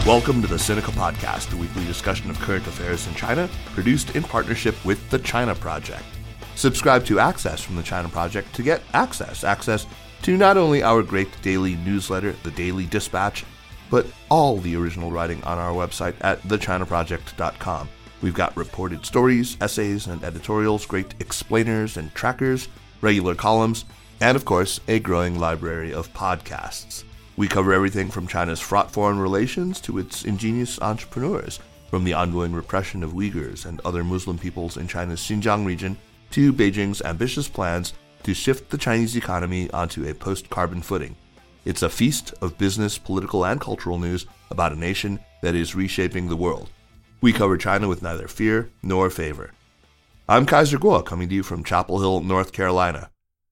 Welcome to the Sinica Podcast, a weekly discussion of current affairs in China, produced in partnership with the China Project. Subscribe to Access from the China Project to get access to not only our great daily newsletter, the Daily Dispatch, but all the original writing on our website at thechinaproject.com. We've got reported stories, essays, and editorials, great explainers and trackers, regular columns, and of course, a growing library of podcasts. We cover everything from China's fraught foreign relations to its ingenious entrepreneurs, from the ongoing repression of Uyghurs and other Muslim peoples in China's Xinjiang region to Beijing's ambitious plans to shift the Chinese economy onto a post-carbon footing. It's a feast of business, political, and cultural news about a nation that is reshaping the world. We cover China with neither fear nor favor. I'm Kaiser Kuo, coming to you from Chapel Hill, North Carolina.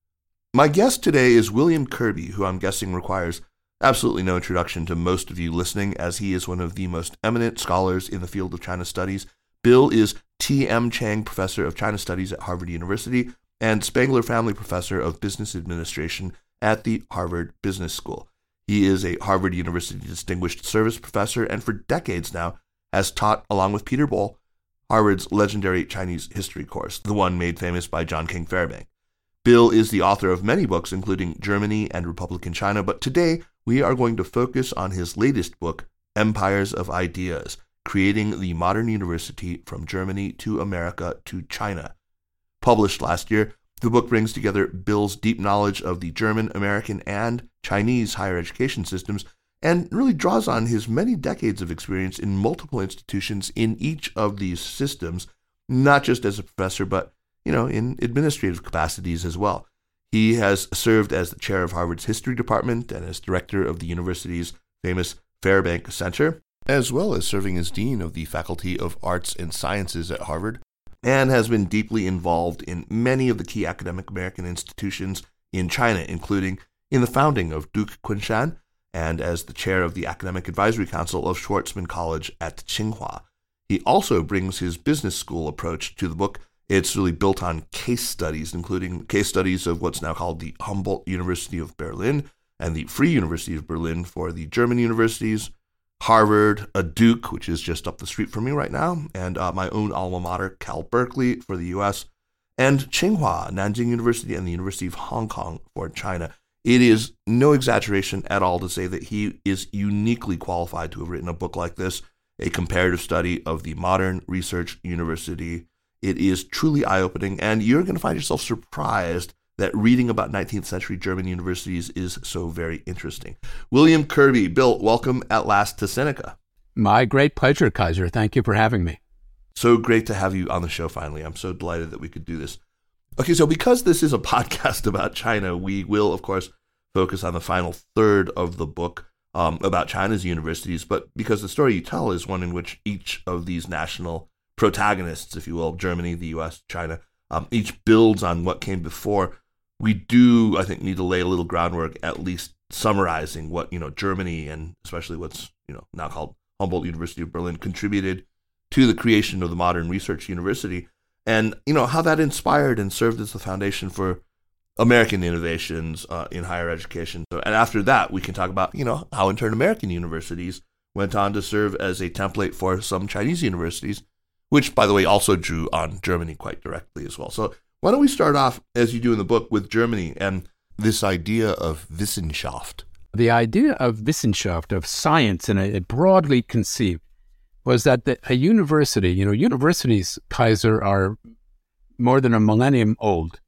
My guest today is William Kirby, who I'm guessing requires absolutely no introduction to most of you listening, as he is one of the most eminent scholars in the field of China studies. Bill is T.M. Chang Professor of China Studies at Harvard University and Spangler Family Professor of Business Administration at the Harvard Business School. He is a Harvard University Distinguished Service Professor and for decades now has taught, along with Peter Boal, Harvard's legendary Chinese history course, the one made famous by John King Fairbank. Bill is the author of many books, including Germany and Republican China, but today we are going to focus on his latest book, Empires of Ideas, Creating the Modern University from Germany to America to China. Published last year, the book brings together Bill's deep knowledge of the German, American, and Chinese higher education systems and really draws on his many decades of experience in multiple institutions in each of these systems, not just as a professor, but in administrative capacities as well. He has served as the chair of Harvard's history department and as director of the university's famous Fairbank Center, as well as serving as dean of the Faculty of Arts and Sciences at Harvard, and has been deeply involved in many of the key academic American institutions in China, including in the founding of Duke Kunshan and as the chair of the Academic Advisory Council of Schwarzman College at Tsinghua. He also brings his business school approach to the book. It's really built on case studies, including case studies of what's now called the Humboldt University of Berlin and the Free University of Berlin for the German universities, Harvard, a Duke, which is just up the street from me right now, and my own alma mater, Cal Berkeley, for the U.S., and Tsinghua, Nanjing University, and the University of Hong Kong for China. It is no exaggeration at all to say that he is uniquely qualified to have written a book like this, a comparative study of the modern research university. It is truly eye-opening, and you're going to find yourself surprised that reading about 19th century German universities is so very interesting. William Kirby, Bill, welcome at last to Sinica. My great pleasure, Kaiser. Thank you for having me. So great to have you on the show finally. I'm so delighted that we could do this. Okay, so because this is a podcast about China, we will, of course, focus on the final third of the book about China's universities, but because the story you tell is one in which each of these national protagonists, if you will, Germany, the U.S., China, each builds on what came before. We do, I think, need to lay a little groundwork, at least summarizing what, Germany and especially what's, now called Humboldt University of Berlin contributed to the creation of the modern research university and, how that inspired and served as the foundation for American innovations in higher education. So, and after that, we can talk about, how in turn American universities went on to serve as a template for some Chinese universities, which, by the way, also drew on Germany quite directly as well. So why don't we start off, as you do in the book, with Germany and this idea of Wissenschaft. The idea of Wissenschaft, of science, and it broadly conceived, was that a university, universities, Kaiser, are more than a millennium old,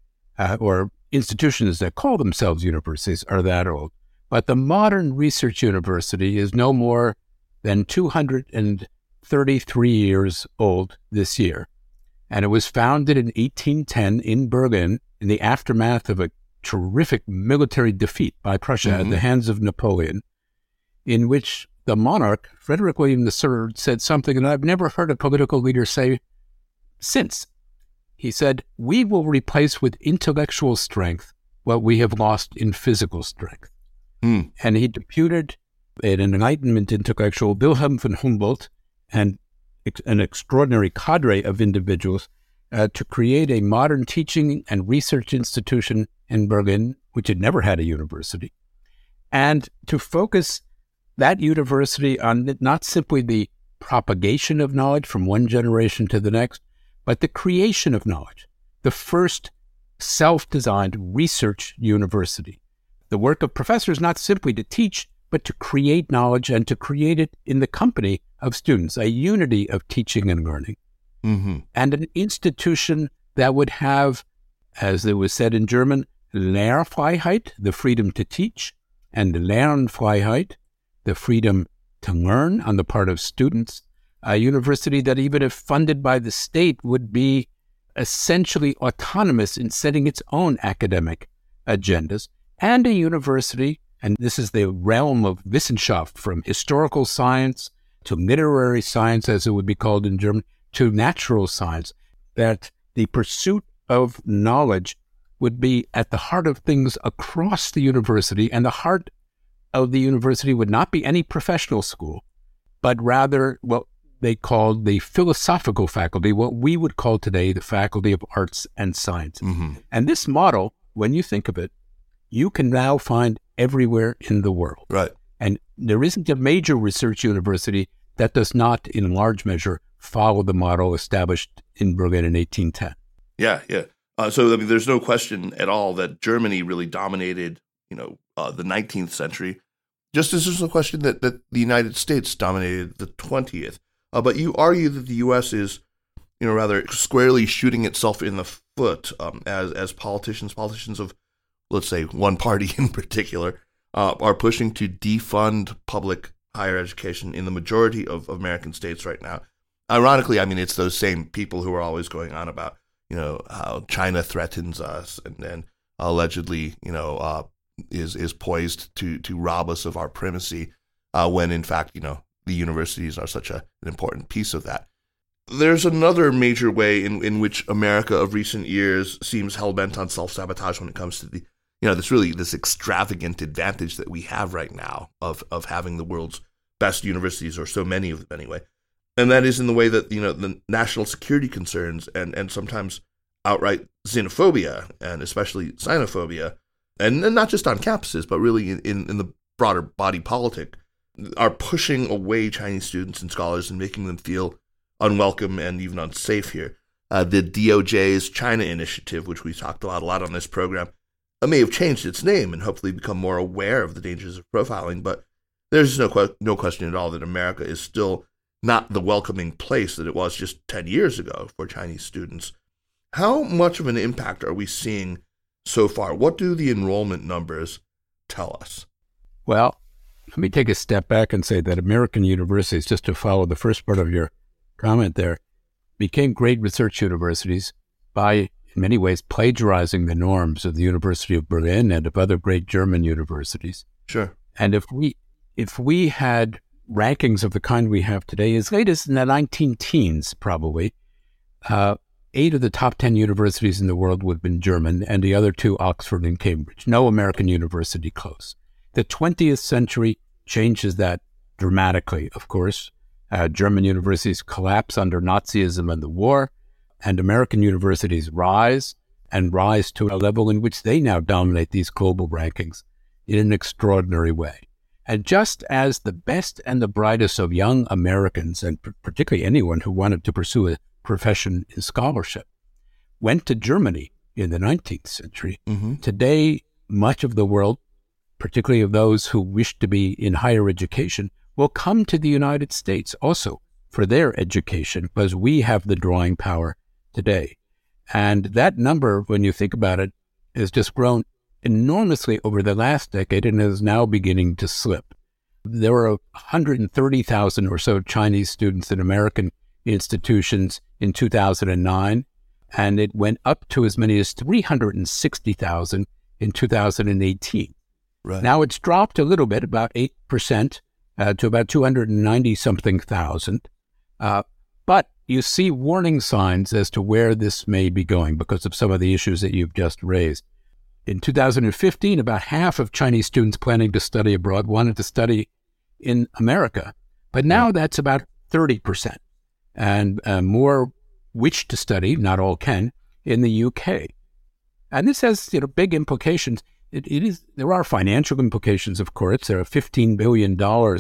or institutions that call themselves universities are that old. But the modern research university is no more than 233 years old this year. And it was founded in 1810 in Berlin in the aftermath of a terrific military defeat by Prussia at the hands of Napoleon, in which the monarch, Frederick William III, said something that I've never heard a political leader say since. He said, "We will replace with intellectual strength what we have lost in physical strength." And he deputed an Enlightenment intellectual, Wilhelm von Humboldt, and an extraordinary cadre of individuals to create a modern teaching and research institution in Berlin, which had never had a university, and to focus that university on not simply the propagation of knowledge from one generation to the next, but the creation of knowledge, the first self-designed research university. The work of professors not simply to teach, but to create knowledge and to create it in the company of students, a unity of teaching and learning. Mm-hmm. And an institution that would have, as it was said in German, Lehrfreiheit, the freedom to teach, and Lernfreiheit, the freedom to learn on the part of students. A university that, even if funded by the state, would be essentially autonomous in setting its own academic agendas. And a university, and this is the realm of Wissenschaft, from historical science to literary science, as it would be called in German, to natural science, that the pursuit of knowledge would be at the heart of things across the university, and the heart of the university would not be any professional school, but rather what they called the philosophical faculty, what we would call today the Faculty of Arts and Sciences. Mm-hmm. And this model, when you think of it, you can now find everywhere in the world. Right. And there isn't a major research university that does not, in large measure, follow the model established in Berlin in 1810. Yeah. So, I mean, there's no question at all that Germany really dominated, the 19th century, just as there's no question that the United States dominated the 20th. But you argue that the U.S. is, rather squarely shooting itself in the foot as politicians of, let's say, one party in particular, are pushing to defund public higher education in the majority of American states right now. Ironically, I mean, it's those same people who are always going on about, how China threatens us and allegedly, is poised to rob us of our primacy, when in fact, the universities are such an important piece of that. There's another major way in which America of recent years seems hell-bent on self-sabotage when it comes to the, this extravagant advantage that we have right now of having the world's best universities, or so many of them anyway. And that is in the way that, the national security concerns and sometimes outright xenophobia, and especially xenophobia, and not just on campuses, but really in the broader body politic, are pushing away Chinese students and scholars and making them feel unwelcome and even unsafe here. The DOJ's China Initiative, which we talked about a lot on this program, may have changed its name and hopefully become more aware of the dangers of profiling, but there's no question at all that America is still not the welcoming place that it was just 10 years ago for Chinese students. How much of an impact are we seeing so far? What do the enrollment numbers tell us? Well, let me take a step back and say that American universities, just to follow the first part of your comment there, became great research universities by, in many ways, plagiarizing the norms of the University of Berlin and of other great German universities. Sure. And if we had rankings of the kind we have today, as late as in the 19-teens, probably, 8 of the top 10 universities in the world would have been German, and the other 2, Oxford and Cambridge. No American university close. The 20th century changes that dramatically, of course. German universities collapse under Nazism and the war, and American universities rise to a level in which they now dominate these global rankings in an extraordinary way. And just as the best and the brightest of young Americans, and particularly anyone who wanted to pursue a profession in scholarship, went to Germany in the 19th century, today much of the world, particularly of those who wish to be in higher education, will come to the United States also for their education, because we have the drawing power today. And that number, when you think about it, has just grown enormously over the last decade and is now beginning to slip. There were 130,000 or so Chinese students in American institutions in 2009, and it went up to as many as 360,000 in 2018. Right. Now it's dropped a little bit, about 8%, to about 290-something thousand. But you see warning signs as to where this may be going because of some of the issues that you've just raised. In 2015, about half of Chinese students planning to study abroad wanted to study in America. But now that's about 30%. And more wish to study, not all can, in the UK. And this has big implications. there are financial implications, of course. There are $15 billion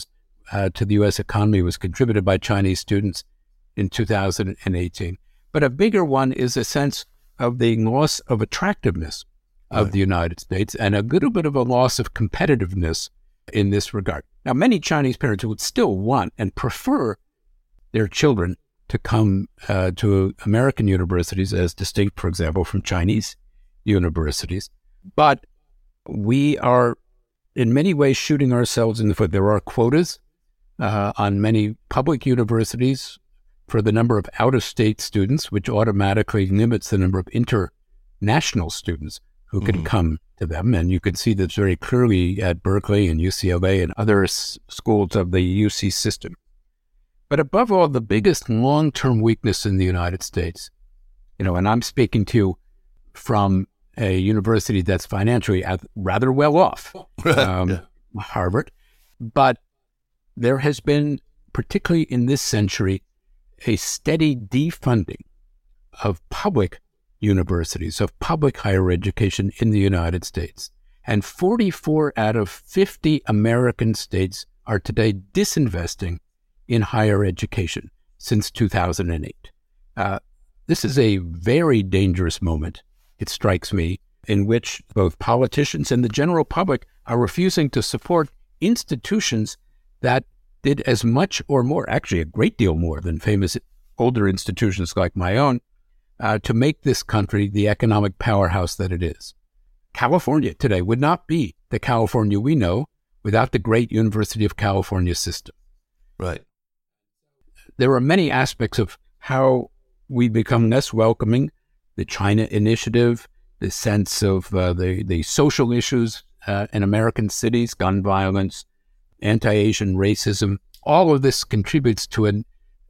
to the U.S. economy was contributed by Chinese students in 2018. But a bigger one is a sense of the loss of attractiveness of the United States and a little bit of a loss of competitiveness in this regard. Now, many Chinese parents would still want and prefer their children to come to American universities as distinct, for example, from Chinese universities. But we are in many ways shooting ourselves in the foot. There are quotas on many public universities for the number of out-of-state students, which automatically limits the number of international students who can come to them. And you can see this very clearly at Berkeley and UCLA and other schools of the UC system. But above all, the biggest long-term weakness in the United States, and I'm speaking to you from a university that's financially rather well off, Harvard, but there has been, particularly in this century, a steady defunding of public universities, of public higher education in the United States. And 44 out of 50 American states are today disinvesting in higher education since 2008. This is a very dangerous moment, it strikes me, in which both politicians and the general public are refusing to support institutions that did as much or more, actually a great deal more than famous older institutions like my own, to make this country the economic powerhouse that it is. California today would not be the California we know without the great University of California system. Right. There are many aspects of how we become less welcoming, the China Initiative, the sense of the social issues in American cities, gun violence, anti-Asian racism. All of this contributes to an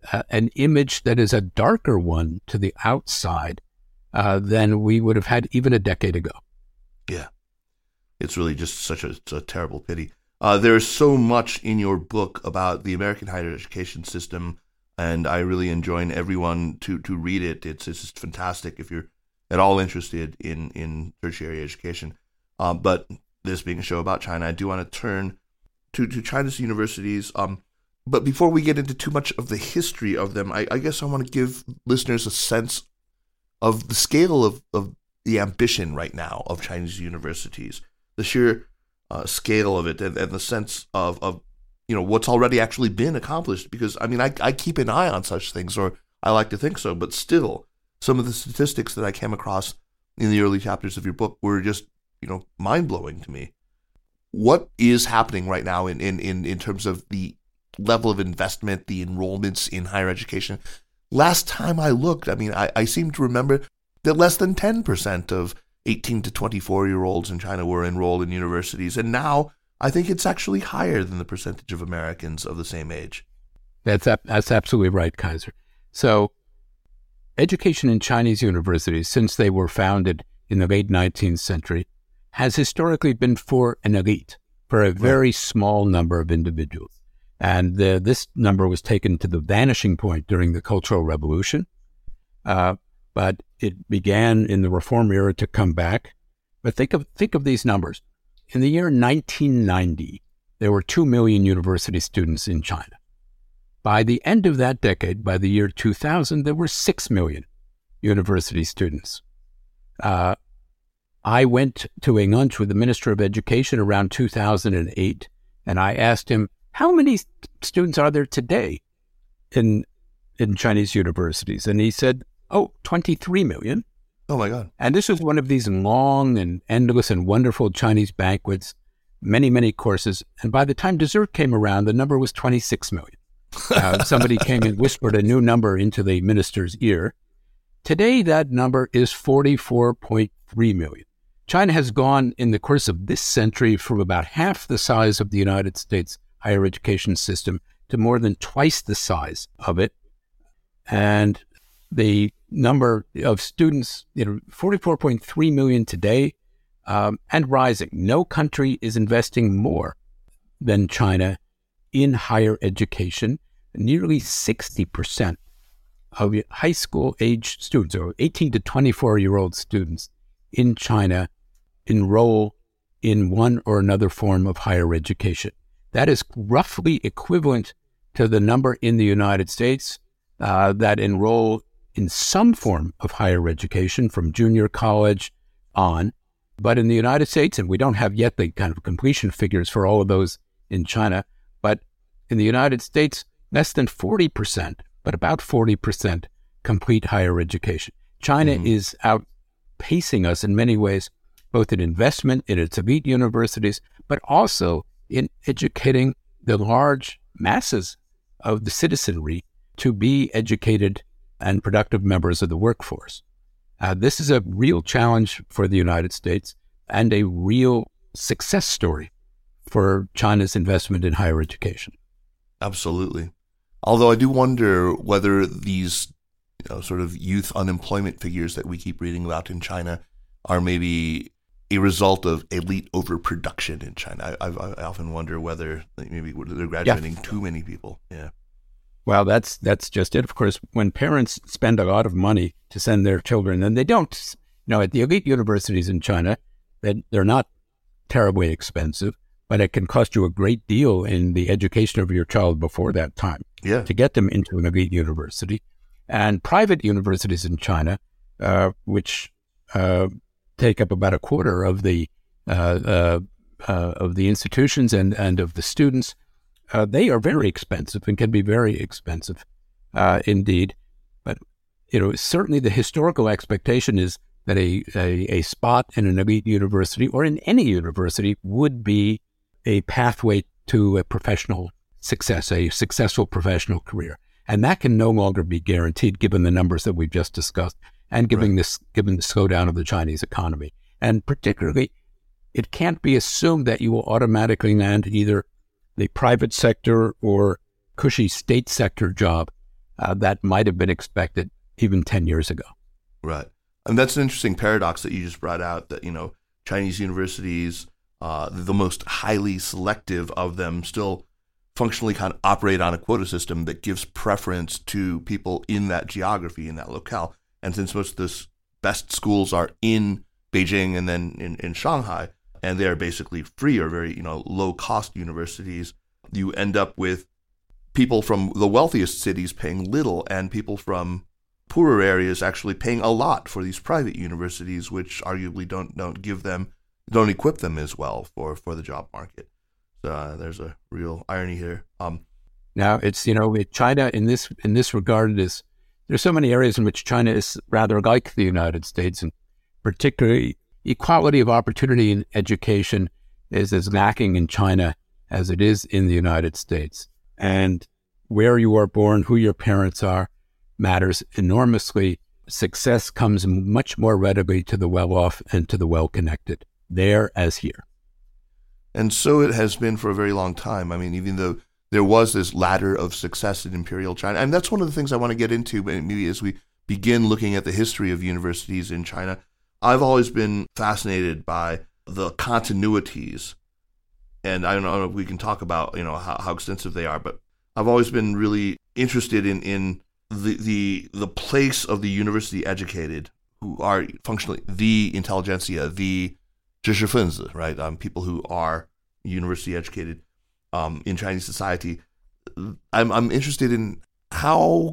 image that is a darker one to the outside than we would have had even a decade ago. Yeah. It's really just such a terrible pity. There's so much in your book about the American higher education system, and I really enjoin everyone to read it. It's just fantastic if you're at all interested in tertiary education. But this being a show about China, I do want to turn to China's universities. But before we get into too much of the history of them, I guess I want to give listeners a sense of the scale of the ambition right now of Chinese universities, the sheer scale of it, and the sense of what's already actually been accomplished. Because I keep an eye on such things, or I like to think so, but still, some of the statistics that I came across in the early chapters of your book were just mind blowing to me. What is happening right now in terms of the level of investment, the enrollments in higher education? Last time I looked, I seem to remember that less than 10% of 18 to 24-year-olds in China were enrolled in universities. And now I think it's actually higher than the percentage of Americans of the same age. That's absolutely right, Kaiser. So education in Chinese universities, since they were founded in the late 19th century, has historically been for an elite, for a very small number of individuals. And this number was taken to the vanishing point during the Cultural Revolution. But it began in the Reform era to come back. But think of these numbers. In the year 1990, there were 2 million university students in China. By the end of that decade, by the year 2000, there were 6 million university students. I went to a lunch with the Minister of Education around 2008, and I asked him, how many students are there today in Chinese universities? And he said, 23 million. Oh, my God. And this was one of these long and endless and wonderful Chinese banquets, many, many courses. And by the time dessert came around, the number was 26 million. Somebody came and whispered a new number into the minister's ear. Today, that number is 44.3 million. China has gone in the course of this century from about half the size of the United States higher education system to more than twice the size of it. And the number of students, 44.3 million today, and rising. No country is investing more than China in higher education. Nearly 60% of high school age students, or 18 to 24-year-old students in China, enroll in one or another form of higher education. That is roughly equivalent to the number in the United States that enroll in some form of higher education from junior college on. But in the United States, and we don't have yet the kind of completion figures for all of those in China, but in the United States, less than 40%, but about 40% complete higher education. China is outpacing us in many ways, both in investment in its elite universities, but also in educating the large masses of the citizenry to be educated and productive members of the workforce. This is a real challenge for the United States and a real success story for China's investment in higher education. Absolutely. Although I do wonder whether these sort of youth unemployment figures that we keep reading about in China are maybe a result of elite overproduction in China. I often wonder whether maybe they're graduating too many people. Yeah. Well, that's just it. Of course, when parents spend a lot of money to send their children, and they don't, at the elite universities in China, they're not terribly expensive, but it can cost you a great deal in the education of your child before that time to get them into an elite university. And private universities in China, which take up about a quarter of the institutions and of the students, they are very expensive and can be very expensive indeed. But certainly the historical expectation is that a spot in an elite university or in any university would be a pathway to a professional success, a successful professional career. And that can no longer be guaranteed given the numbers that we've just discussed and given the slowdown of the Chinese economy. And particularly, it can't be assumed that you will automatically land either the private sector or cushy state sector job that might have been expected even 10 years ago. Right. And that's an interesting paradox that you just brought out, that, Chinese universities, the most highly selective of them, still functionally kind of operate on a quota system that gives preference to people in that geography, in that locale. And since most of the best schools are in Beijing and then in Shanghai, and they are basically free or very low-cost universities, you end up with people from the wealthiest cities paying little and people from poorer areas actually paying a lot for these private universities, which arguably don't equip them as well for the job market. So there's a real irony here. Now it's China in this regard there's so many areas in which China is rather like the United States, and particularly equality of opportunity in education is as lacking in China as it is in the United States. And where you are born, who your parents are, matters enormously. Success comes much more readily to the well-off and to the well-connected, there as here. And so it has been for a very long time. I mean, even though there was this ladder of success in Imperial China, and that's one of the things I want to get into maybe as we begin looking at the history of universities in China. I've always been fascinated by the continuities, and I don't know if we can talk about how extensive they are, but I've always been really interested in the place of the university educated, who are functionally the intelligentsia, the 知识分子, right? People who are university educated in Chinese society. I'm interested in how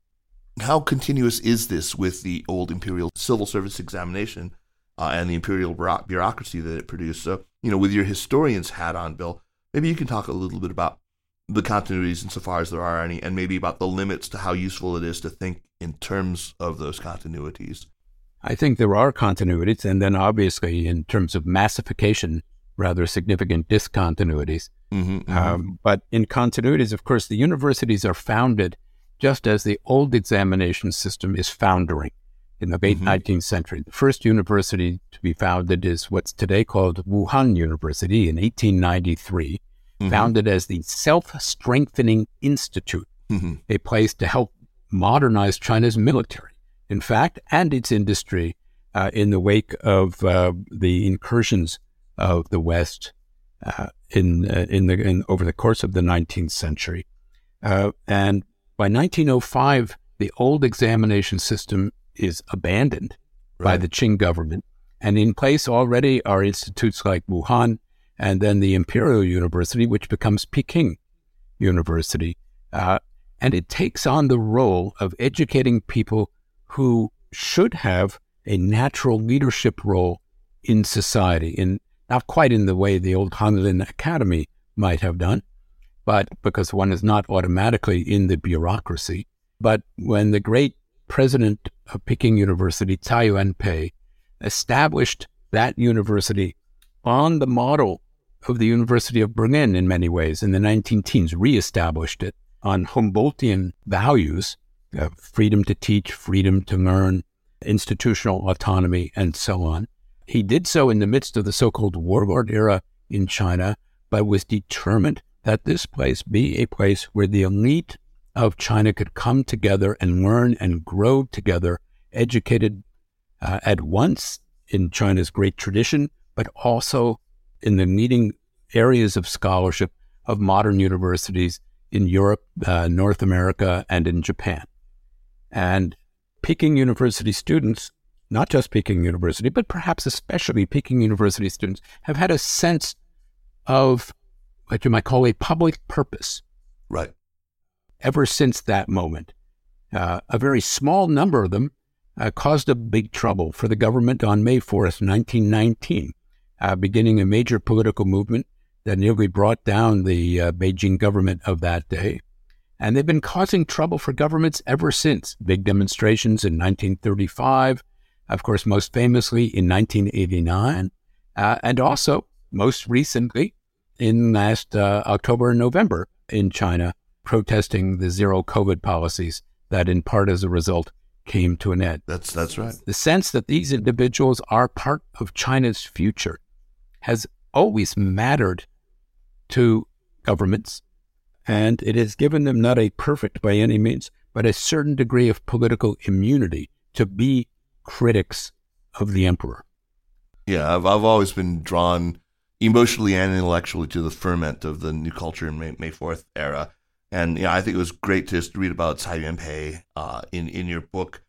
continuous is this with the old imperial civil service examination and the imperial bureaucracy that it produced. So, with your historian's hat on, Bill, maybe you can talk a little bit about the continuities insofar as there are any, and maybe about the limits to how useful it is to think in terms of those continuities. I think there are continuities, and then obviously in terms of massification, rather significant discontinuities. But in continuities, of course, the universities are founded just as the old examination system is foundering in the late 19th century. The first university to be founded is what's today called Wuhan University in 1893, founded as the Self-Strengthening Institute, a place to help modernize China's military, in fact, and its industry in the wake of the incursions of the West over the course of the 19th century. And by 1905, the old examination system is abandoned by the Qing government, And in place already are institutes like Wuhan and then the Imperial University, which becomes Peking University. And it takes on the role of educating people who should have a natural leadership role in society, not quite in the way the old Hanlin Academy might have done, but because one is not automatically in the bureaucracy. But when the great president of Peking University, Tsai Ing-wen, established that university on the model of the University of Berlin in many ways in the 19-teens, reestablished it on Humboldtian values, freedom to teach, freedom to learn, institutional autonomy, and so on. He did so in the midst of the so-called warlord era in China, but was determined that this place be a place where the elite of China could come together and learn and grow together, educated at once in China's great tradition, but also in the leading areas of scholarship of modern universities in Europe, North America, and in Japan. And Peking University students, not just Peking University, but perhaps especially Peking University students, have had a sense of what you might call a public purpose. Right. Ever since that moment. A very small number of them caused a big trouble for the government on May 4th, 1919, beginning a major political movement that nearly brought down the Beijing government of that day. And they've been causing trouble for governments ever since. Big demonstrations in 1935, of course, most famously in 1989, and also most recently in last October and November in China, protesting the zero COVID policies that in part as a result came to an end. That's right. The sense that these individuals are part of China's future has always mattered to governments, and it has given them not a perfect by any means, but a certain degree of political immunity to be critics of the emperor. Yeah, I've always been drawn emotionally and intellectually to the ferment of the new culture in May 4th era. And I think it was great to just read about Tsai Ing-wen in your book.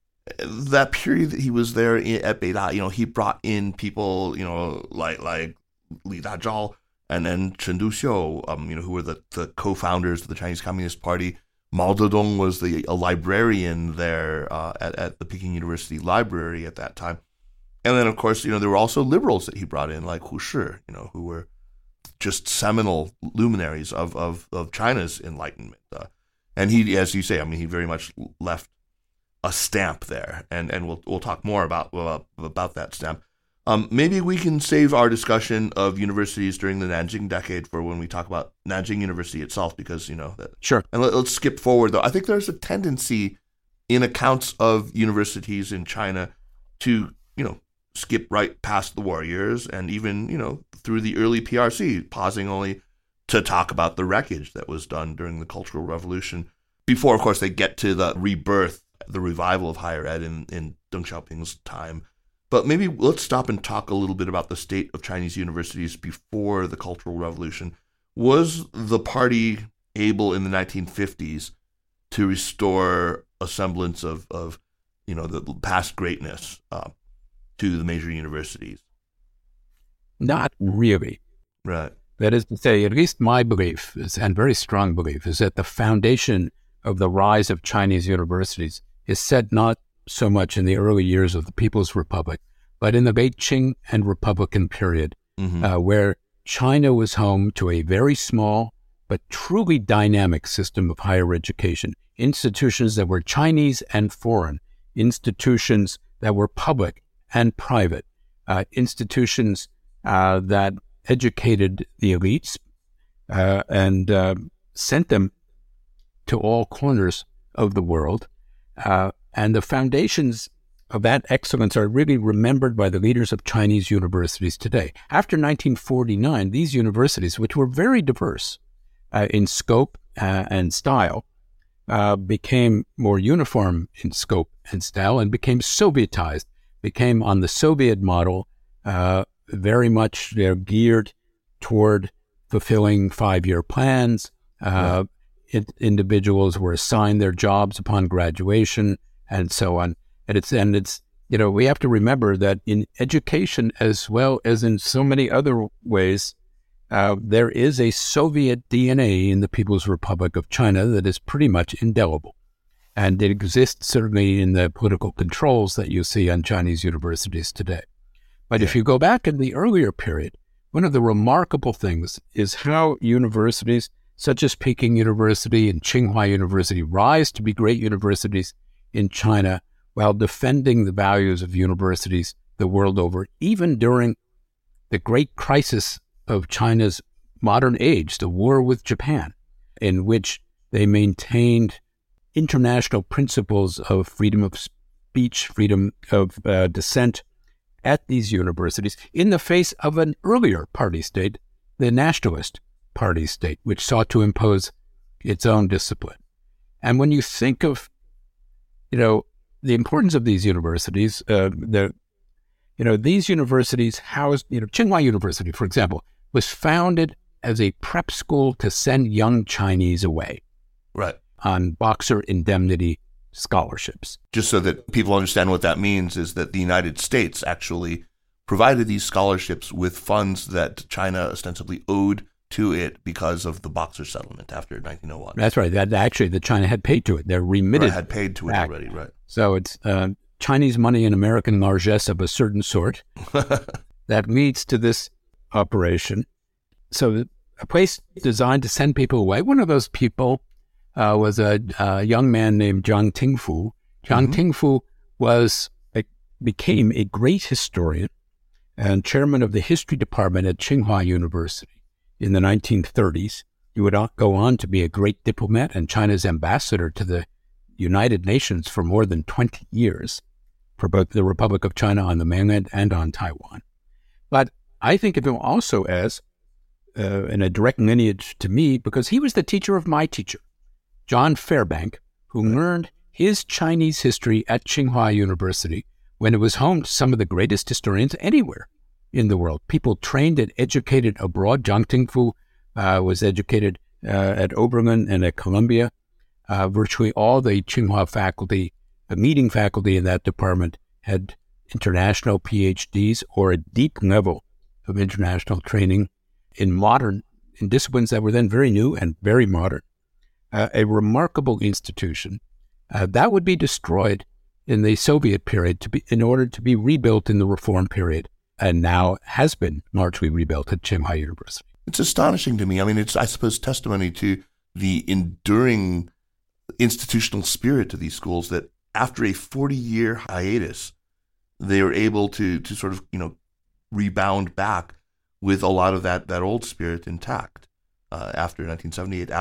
That period that he was there at Beida, he brought in people, like Li Dazhao and then Chen Duxiu, who were the co-founders of the Chinese Communist Party. Mao Zedong was a librarian there at the Peking University Library at that time. And then, of course, there were also liberals that he brought in, like Hu Shi, who were just seminal luminaries of China's enlightenment. And he, as you say, he very much left a stamp there, and we'll talk more about that stamp. Maybe we can save our discussion of universities during the Nanjing decade for when we talk about Nanjing University itself, because that. Sure. And let's skip forward though. I think there's a tendency in accounts of universities in China to skip right past the war years, and even through the early PRC, pausing only to talk about the wreckage that was done during the Cultural Revolution, before, of course, they get to the rebirth, the revival of higher ed in Deng Xiaoping's time. But maybe let's stop and talk a little bit about the state of Chinese universities before the Cultural Revolution. Was the party able in the 1950s to restore a semblance of the past greatness to the major universities? Not really. Right. That is to say, at least my belief and very strong belief, is that the foundation of the rise of Chinese universities is set not so much in the early years of the People's Republic, but in the late Qing and Republican period, where China was home to a very small but truly dynamic system of higher education, institutions that were Chinese and foreign, institutions that were public and private, institutions that educated the elites and sent them to all corners of the world. And the foundations of that excellence are really remembered by the leaders of Chinese universities today. After 1949, these universities, which were very diverse in scope and style, became more uniform in scope and style and became Sovietized, became on the Soviet model, very much geared toward fulfilling 5-year plans. Individuals were assigned their jobs upon graduation and so on. And it's we have to remember that in education as well as in so many other ways, there is a Soviet DNA in the People's Republic of China that is pretty much indelible. And it exists certainly in the political controls that you see on Chinese universities today. But if you go back in the earlier period, one of the remarkable things is how universities such as Peking University and Tsinghua University rise to be great universities in China while defending the values of universities the world over, even during the great crisis of China's modern age, the war with Japan, in which they maintained international principles of freedom of speech, freedom of dissent at these universities in the face of an earlier party state, the nationalist party state, which sought to impose its own discipline. And when you think of, the importance of these universities, these universities housed, Tsinghua University, for example, was founded as a prep school to send young Chinese away. Right. On Boxer indemnity scholarships. Just so that people understand what that means is that the United States actually provided these scholarships with funds that China ostensibly owed to it because of the Boxer settlement after 1901. That's right. That actually, the China had paid to it. They're remitted. Had paid to it back. Already, right. So it's Chinese money and American largesse of a certain sort that leads to this operation. So a place designed to send people away. One of those people was a young man named Jiang Tingfu. Jiang Tingfu became a great historian and chairman of the history department at Tsinghua University in the 1930s. He would go on to be a great diplomat and China's ambassador to the United Nations for more than 20 years for both the Republic of China on the mainland and on Taiwan. But I think of him also as in a direct lineage to me because he was the teacher of my teacher, John Fairbank, who learned his Chinese history at Tsinghua University when it was home to some of the greatest historians anywhere in the world. People trained and educated abroad. Jiang Tingfu was educated at Oberlin and at Columbia. Virtually all the Tsinghua faculty, the meeting faculty in that department, had international PhDs or a deep level of international training in disciplines that were then very new and very modern. A remarkable institution that would be destroyed in the Soviet period in order to be rebuilt in the reform period, and now has been largely rebuilt at Tsinghua University. It's astonishing to me. I mean, it's, I suppose, testimony to the enduring institutional spirit of these schools that after a 40-year hiatus, they were able to sort of, rebound back with a lot of that old spirit intact. After 1978,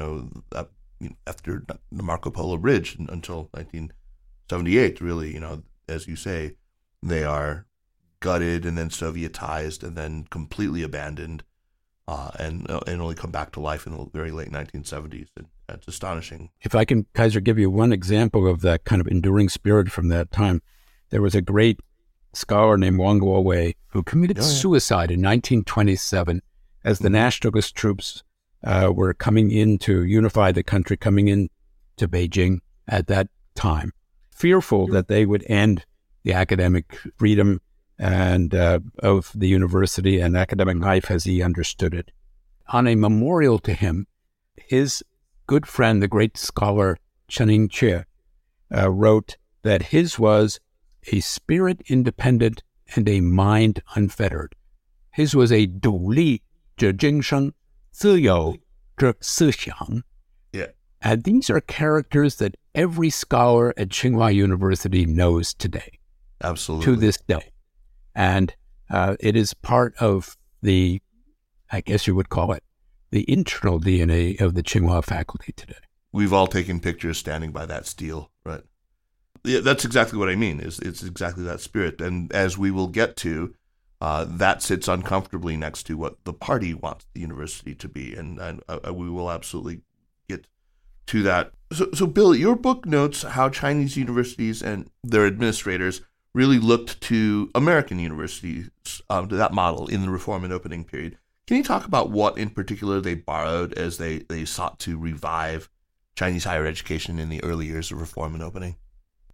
after the Marco Polo Bridge until 1978, really, as you say, they are gutted and then Sovietized and then completely abandoned, and only come back to life in the very late 1970s. And it's astonishing. If I can, Kaiser, give you one example of that kind of enduring spirit from that time, there was a great scholar named Wang Guowei who committed suicide in 1927 as the nationalist troops were coming in to unify the country, coming in to Beijing at that time, fearful that they would end the academic freedom and of the university and academic life as he understood it. On a memorial to him, his good friend, the great scholar Chen Yingque, wrote that his was a spirit independent and a mind unfettered. His was a 独立者精神, 自由者思想. Yeah. And these are characters that every scholar at Tsinghua University knows today. Absolutely. To this day. And it is part of the, I guess you would call it, the internal DNA of the Tsinghua faculty today. We've all taken pictures standing by that stele, right? Yeah, that's exactly what I mean. It's exactly that spirit. And as we will get to, that sits uncomfortably next to what the party wants the university to be. And we will absolutely get to that. So, Bill, your book notes how Chinese universities and their administrators really looked to American universities, to that model in the reform and opening period. Can you talk about what in particular they borrowed as they sought to revive Chinese higher education in the early years of reform and opening?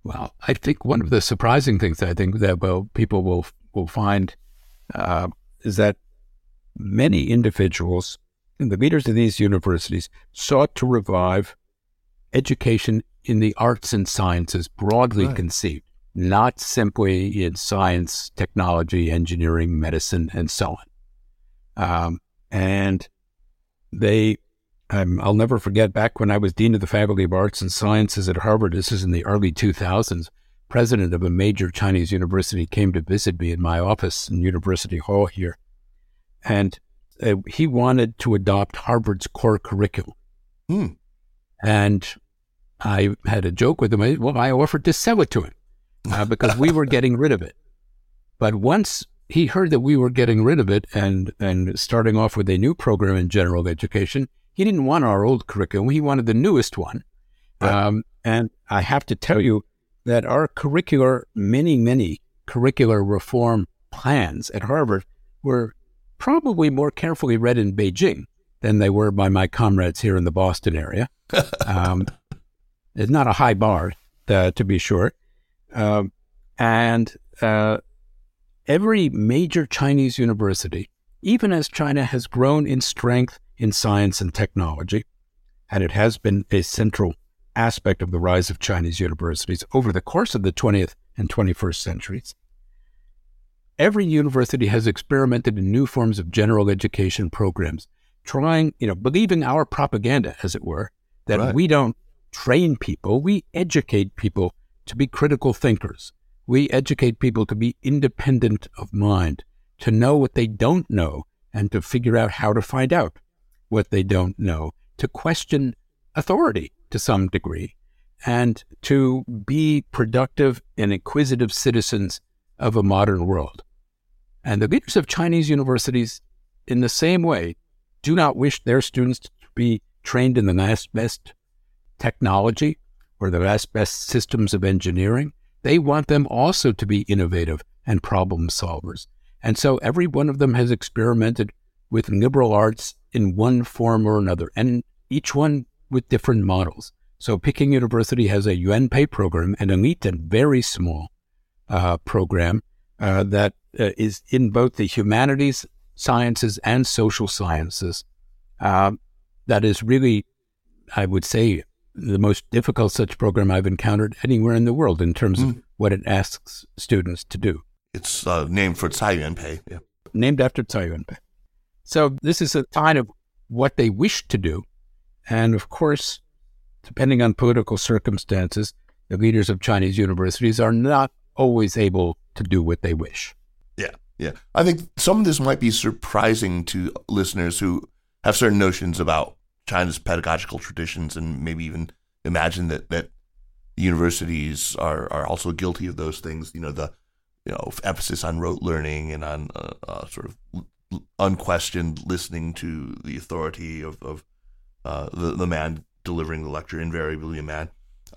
Well, I think one of the surprising things I think that people will find is that many individuals, and the leaders of these universities, sought to revive education in the arts and sciences, broadly conceived, not simply in science, technology, engineering, medicine, and so on. And I'll never forget, back when I was Dean of the Faculty of Arts and Sciences at Harvard, this is in the early 2000s, president of a major Chinese university came to visit me in my office in University Hall here. And he wanted to adopt Harvard's core curriculum. And I had a joke with him. I offered to sell it to him because we were getting rid of it. But once he heard that we were getting rid of it and starting off with a new program in general education, he didn't want our old curriculum. He wanted the newest one. Right. And I have to tell you that our many curricular reform plans at Harvard were probably more carefully read in Beijing than they were by my comrades here in the Boston area. It's not a high bar, to be sure. And every major Chinese university, even as China has grown in strength in science and technology, and it has been a central aspect of the rise of Chinese universities over the course of the 20th and 21st centuries, every university has experimented in new forms of general education programs, trying, believing our propaganda, as it were, that we don't train people, we educate people to be critical thinkers. We educate people to be independent of mind, to know what they don't know, and to figure out how to find out what they don't know, to question authority to some degree, and to be productive and inquisitive citizens of a modern world. And the leaders of Chinese universities, in the same way, do not wish their students to be trained in the last best technology or the last best systems of engineering. They want them also to be innovative and problem solvers. And so every one of them has experimented with liberal arts in one form or another, and each one with different models. So Peking University has a Yuan Pei program, an elite and very small program that is in both the humanities, sciences, and social sciences. That is really, I would say, the most difficult such program I've encountered anywhere in the world in terms of what it asks students to do. It's named for Tsai Yuan-pei. Yeah. Named after Tsai Yuan-pei. So this is a sign of what they wish to do. And of course, depending on political circumstances, the leaders of Chinese universities are not always able to do what they wish. Yeah. I think some of this might be surprising to listeners who have certain notions about China's pedagogical traditions and maybe even imagine that universities are also guilty of those things. The emphasis on rote learning and on sort of unquestioned listening to the authority of the man delivering the lecture, invariably a man.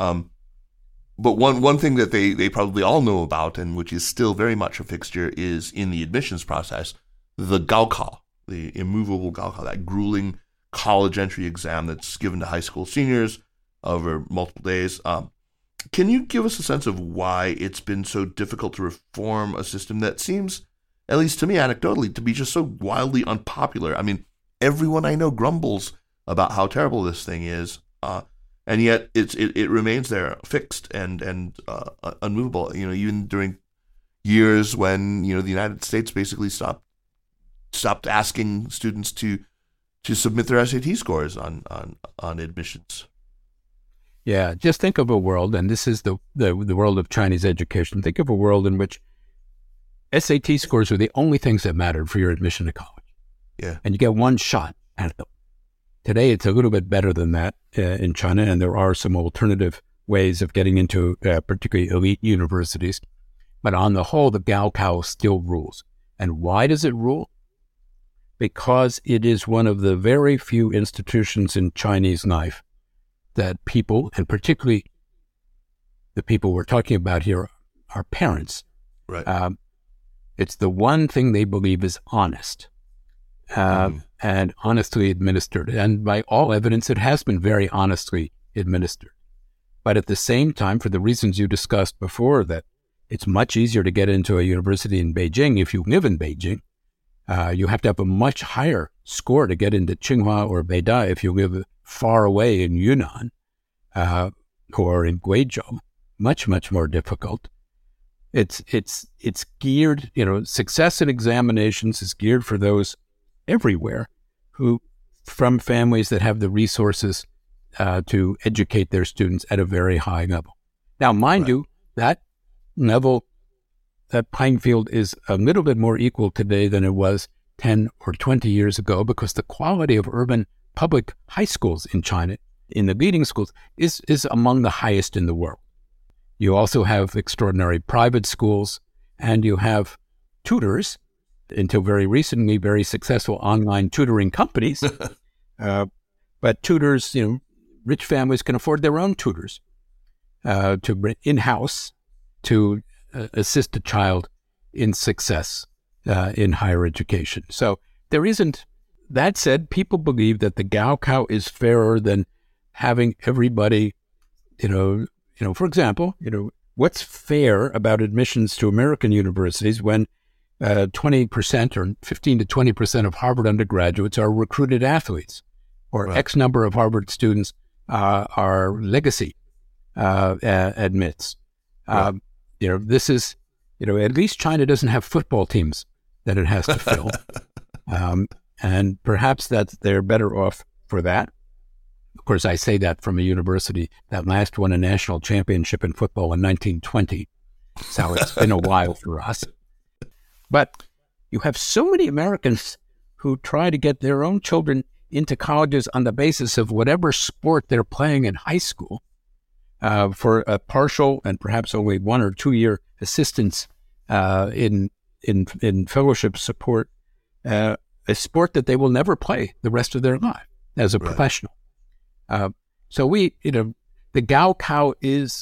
But one thing that they probably all know about, and which is still very much a fixture, is in the admissions process, the Gaokao, the immovable Gaokao, that grueling college entry exam that's given to high school seniors over multiple days. Can you give us a sense of why it's been so difficult to reform a system that seems, at least to me anecdotally, to be just so wildly unpopular? I mean, everyone I know grumbles about how terrible this thing is, and yet it remains there, fixed and unmovable. Even during years when the United States basically stopped asking students to submit their SAT scores on admissions. Yeah, just think of a world, and this is the world of Chinese education. Think of a world in which SAT scores are the only things that mattered for your admission to college. Yeah, and you get one shot at them. Today, it's a little bit better than that in China, and there are some alternative ways of getting into particularly elite universities. But on the whole, the Gaokao still rules. And why does it rule? Because it is one of the very few institutions in Chinese life that people, and particularly the people we're talking about here, are parents. Right. It's the one thing they believe is honest. And honestly administered. And by all evidence, it has been very honestly administered. But at the same time, for the reasons you discussed before, that it's much easier to get into a university in Beijing if you live in Beijing. You have to have a much higher score to get into Tsinghua or Beida if you live far away in Yunnan or in Guizhou. Much, much more difficult. It's geared, success in examinations is geared for those everywhere who, from families that have the resources to educate their students at a very high level. Now, mind you, that level, that playing field is a little bit more equal today than it was 10 or 20 years ago, because the quality of urban public high schools in China, in the leading schools, is among the highest in the world. You also have extraordinary private schools, and you have tutors, until very recently, very successful online tutoring companies. But tutors, rich families can afford their own tutors to in-house to assist a child in success in higher education. So there isn't. That said, people believe that the Gaokao is fairer than having everybody, for example, what's fair about admissions to American universities when 20% or 15 to 20% of Harvard undergraduates are recruited athletes, or X number of Harvard students are legacy admits. This is, at least China doesn't have football teams that it has to fill. And perhaps they're better off for that. Of course, I say that from a university that last won a national championship in football in 1920. So it's been a while for us. But you have so many Americans who try to get their own children into colleges on the basis of whatever sport they're playing in high school for a partial and perhaps only 1 or 2 year assistance in fellowship support, a sport that they will never play the rest of their life as a professional. So the Gaokao is,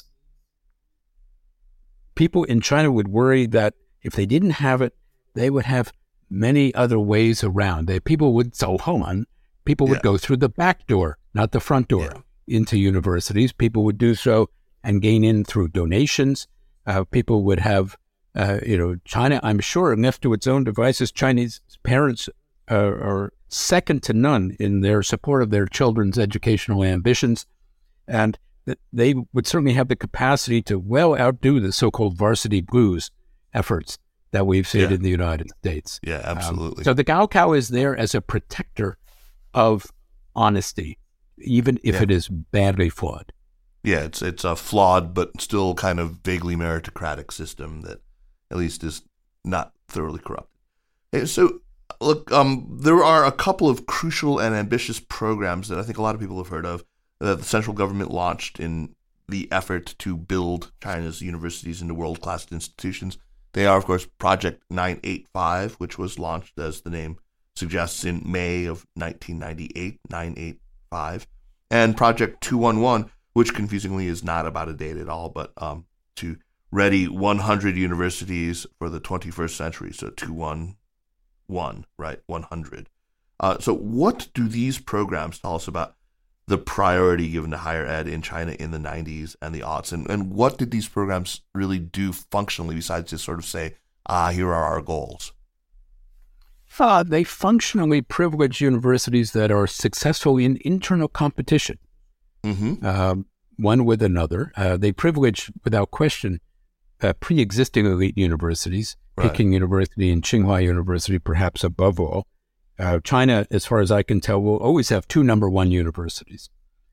people in China would worry that if they didn't have it, they would have many other ways around. People would People would go through the back door, not the front door, into universities. People would do so and gain in through donations. People would have, China, I'm sure, left to its own devices, Chinese parents are second to none in their support of their children's educational ambitions. And they would certainly have the capacity to well outdo the so-called varsity blues efforts that we've seen in the United States. Yeah, absolutely. So the Gaokao is there as a protector of honesty, even if it is badly flawed. Yeah, it's a flawed but still kind of vaguely meritocratic system that at least is not thoroughly corrupt. So, look, there are a couple of crucial and ambitious programs that I think a lot of people have heard of that the central government launched in the effort to build China's universities into world-class institutions. They are, of course, Project 985, which was launched, as the name suggests, in May of 1998, 985, and Project 211, which confusingly is not about a date at all, but to ready 100 universities for the 21st century, so 211, right, 100. So what do these programs tell us about the priority given to higher ed in China in the 90s and the aughts? And what did these programs really do functionally besides just sort of say, here are our goals? They functionally privilege universities that are successful in internal competition, one with another. They privilege, without question, pre-existing elite universities, Peking University and Tsinghua University perhaps above all. China, as far as I can tell, will always have 2 number 1 universities.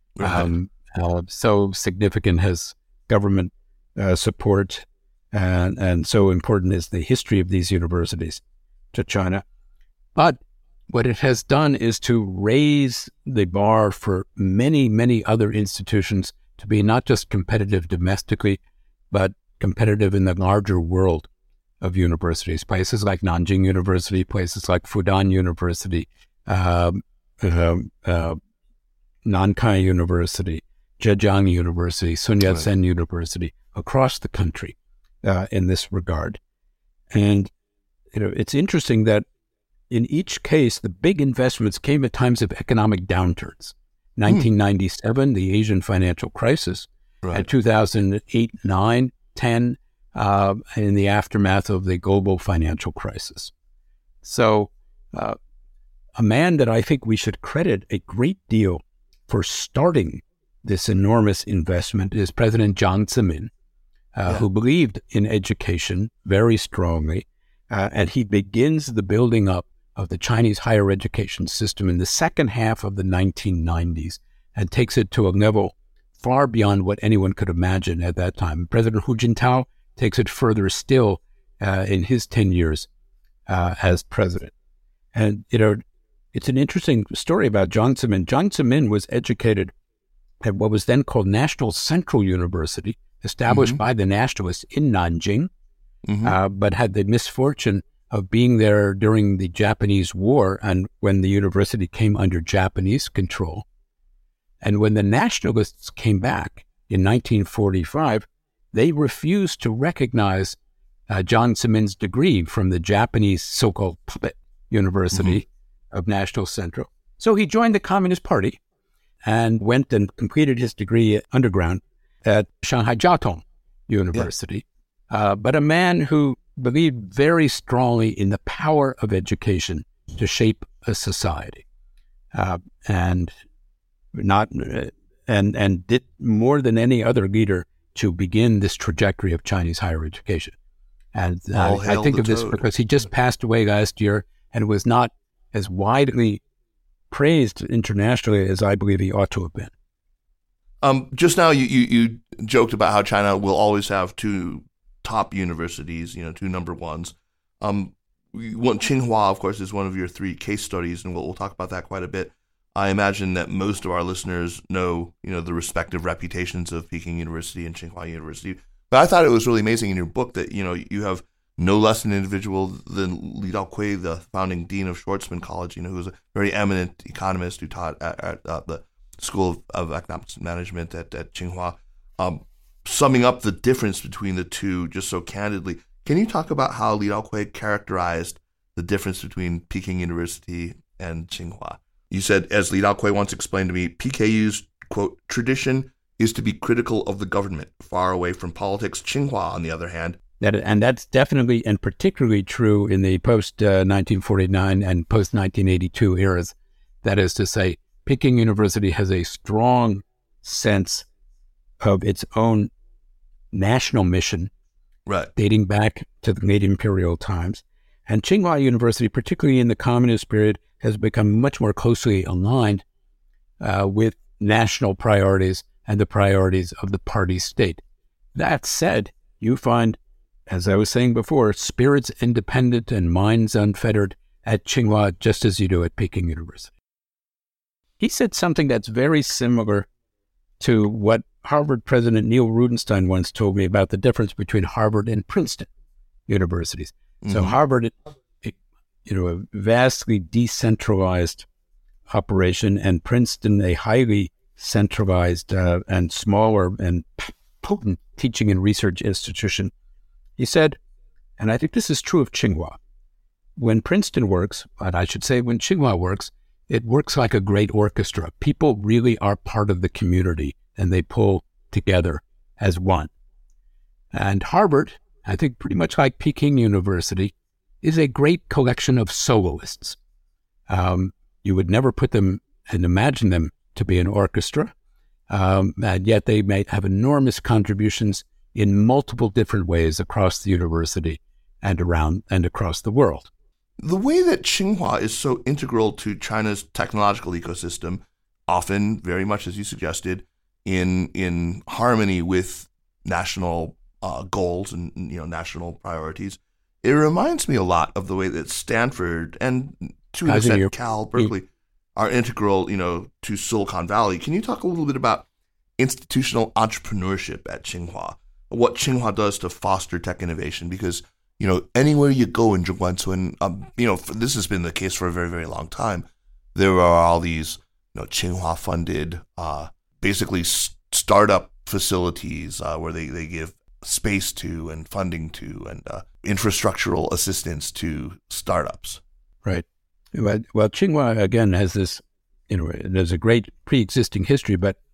So significant has government support, and so important is the history of these universities to China. But what it has done is to raise the bar for many, many other institutions to be not just competitive domestically, but competitive in the larger world of universities. Places like Nanjing University, places like Fudan University, Nankai University, Zhejiang University, Sun Yat-sen University, across the country in this regard. And, it's interesting that in each case, the big investments came at times of economic downturns. 1997, the Asian financial crisis, Right. In 2008, 9, 10, in the aftermath of the global financial crisis. So a man that I think we should credit a great deal for starting this enormous investment is President Jiang Zemin, who believed in education very strongly, and he begins the building up of the Chinese higher education system in the second half of the 1990s and takes it to a level far beyond what anyone could imagine at that time. President Hu Jintao takes it further still in his 10 years as president. And, it's an interesting story about Jiang Zemin. Jiang Zemin was educated at what was then called National Central University, established by the nationalists in Nanjing, but had the misfortune of being there during the Japanese War and when the university came under Japanese control. And when the nationalists came back in 1945, they refused to recognize Jiang Zemin's degree from the Japanese so-called puppet university of National Central. So he joined the Communist Party and went and completed his degree underground at Shanghai Jiaotong University. But a man who believed very strongly in the power of education to shape a society, and did more than any other leader to begin this trajectory of Chinese higher education. And I think of this because he just passed away last year and was not as widely praised internationally as I believe he ought to have been. Just now, you joked about how China will always have two top universities, two number ones. Tsinghua, of course, is one of your three case studies, and we'll talk about that quite a bit. I imagine that most of our listeners know, the respective reputations of Peking University and Tsinghua University. But I thought it was really amazing in your book that, you have no less an individual than Li Daokui, the founding dean of Schwarzman College, who was a very eminent economist who taught at the School of Economics and Management at Tsinghua, summing up the difference between the two just so candidly. Can you talk about how Li Daokui characterized the difference between Peking University and Tsinghua? You said, as Li Daokui once explained to me, PKU's, quote, tradition is to be critical of the government, far away from politics. Tsinghua, on the other hand, and that's definitely and particularly true in the post-1949 and post-1982 eras. That is to say, Peking University has a strong sense of its own national mission, dating back to the late imperial times. And Tsinghua University, particularly in the communist period, has become much more closely aligned with national priorities and the priorities of the party state. That said, you find, as I was saying before, spirits independent and minds unfettered at Tsinghua just as you do at Peking University. He said something that's very similar to what Harvard President Neil Rudenstein once told me about the difference between Harvard and Princeton universities. So Harvard, a vastly decentralized operation, and Princeton, a highly centralized and smaller and potent teaching and research institution. He said, and I think this is true of Tsinghua, when Princeton works, and I should say when Tsinghua works, it works like a great orchestra. People really are part of the community, and they pull together as one. And Harvard, I think pretty much like Peking University, is a great collection of soloists. You would never put them and imagine them to be an orchestra, and yet they may have enormous contributions in multiple different ways across the university and around and across the world. The way that Tsinghua is so integral to China's technological ecosystem, often very much as you suggested, in harmony with national goals and national priorities, it reminds me a lot of the way that Stanford and to an extent Cal, Berkeley are integral, to Silicon Valley. Can you talk a little bit about institutional entrepreneurship at Tsinghua? What Tsinghua does to foster tech innovation, because anywhere you go in Zhongguancun, this has been the case for a very, very long time. There are all these, Tsinghua funded, basically startup facilities where they give space to and funding to and infrastructural assistance to startups. Right. Well, Tsinghua again has this, there's a great pre-existing history, but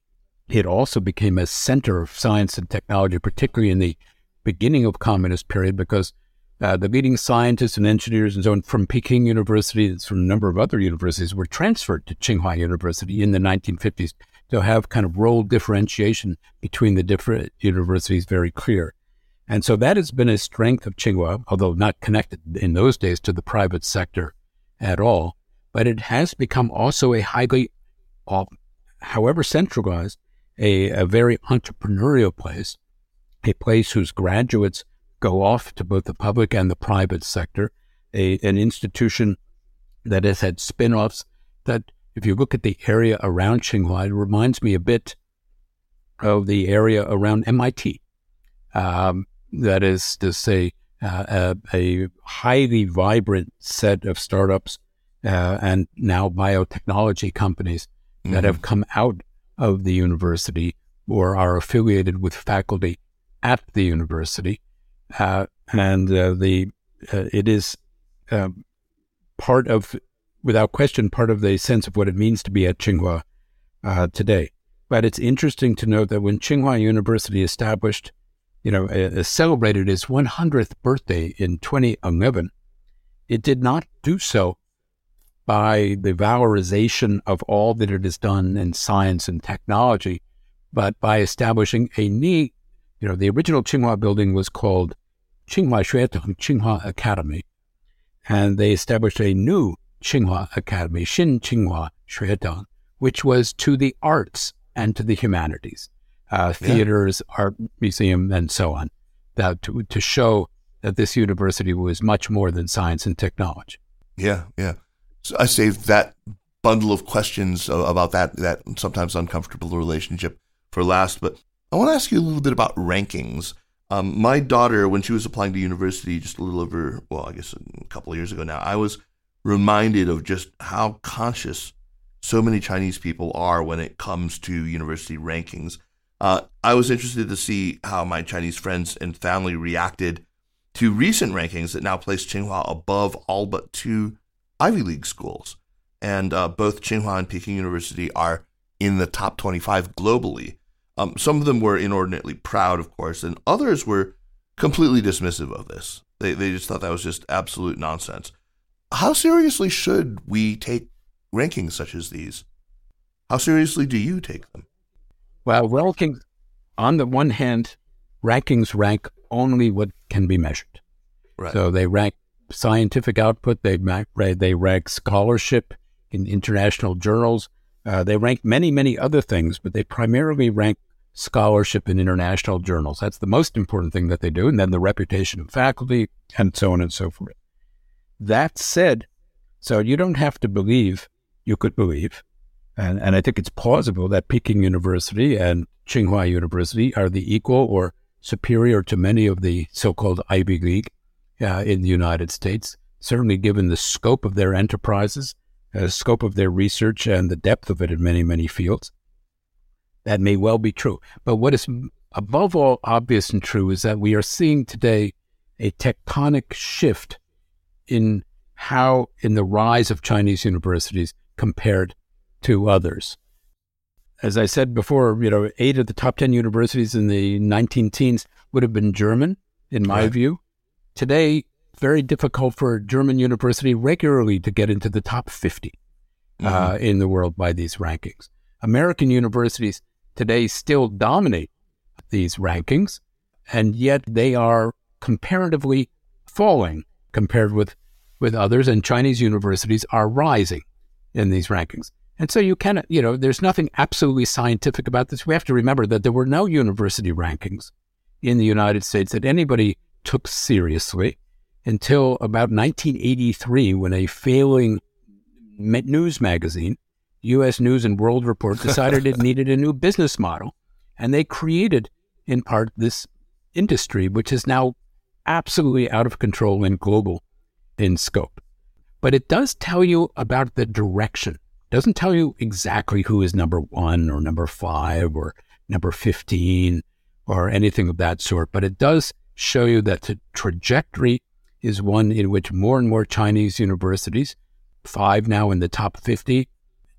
it also became a center of science and technology, particularly in the beginning of communist period, because the leading scientists and engineers and so on from Peking University and from a number of other universities were transferred to Tsinghua University in the 1950s to have kind of role differentiation between the different universities very clear. And so that has been a strength of Tsinghua, although not connected in those days to the private sector at all. But it has become also a highly, however centralized, a very entrepreneurial place, a place whose graduates go off to both the public and the private sector, an institution that has had spin-offs that, if you look at the area around Tsinghua, it reminds me a bit of the area around MIT. That is to say, a highly vibrant set of startups and now biotechnology companies that have come out of the university or are affiliated with faculty at the university. It is part of, without question, part of the sense of what it means to be at Tsinghua today. But it's interesting to note that when Tsinghua University established, celebrated its 100th birthday in 2011, it did not do so by the valorization of all that it has done in science and technology, but by establishing a new, the original Tsinghua building was called Tsinghua Xuetong, Tsinghua Academy, and they established a new Tsinghua Academy, Xin Tsinghua Xuetong, which was to the arts and to the humanities, theaters, art museum, and so on, that to show that this university was much more than science and technology. Yeah. So I saved that bundle of questions about that sometimes uncomfortable relationship for last, but I want to ask you a little bit about rankings. My daughter, when she was applying to university just a little over, I guess a couple of years ago now, I was reminded of just how conscious so many Chinese people are when it comes to university rankings. I was interested to see how my Chinese friends and family reacted to recent rankings that now place Tsinghua above all but two Ivy League schools. And both Tsinghua and Peking University are in the top 25 globally. Some of them were inordinately proud, of course, and others were completely dismissive of this. They just thought that was just absolute nonsense. How seriously should we take rankings such as these? How seriously do you take them? Well, rankings, on the one hand, rankings rank only what can be measured. Right. So they rank scientific output, they rank scholarship in international journals, they rank many, many other things, but they primarily rank scholarship in international journals. That's the most important thing that they do, and then the reputation of faculty, and so on and so forth. That said, so you don't have to believe, you could believe, and I think it's plausible that Peking University and Tsinghua University are the equal or superior to many of the so-called Ivy League in the United States, certainly given the scope of their enterprises, scope of their research, and the depth of it in many, many fields. That may well be true. But what is above all obvious and true is that we are seeing today a tectonic shift in the rise of Chinese universities compared to others. As I said before, 8 of the top 10 universities in the 19-teens would have been German, in my view. Today, very difficult for a German university regularly to get into the top 50 in the world by these rankings. American universities today still dominate these rankings, and yet they are comparatively falling compared with others, and Chinese universities are rising in these rankings. And so you cannot, there's nothing absolutely scientific about this. We have to remember that there were no university rankings in the United States that anybody took seriously until about 1983, when a failing news magazine, U.S. News and World Report, decided it needed a new business model. And they created, in part, this industry, which is now absolutely out of control and global in scope. But it does tell you about the direction. It doesn't tell you exactly who is number 1 or number 5 or number 15 or anything of that sort. But it does show you that the trajectory is one in which more and more Chinese universities, 5 now in the top 50,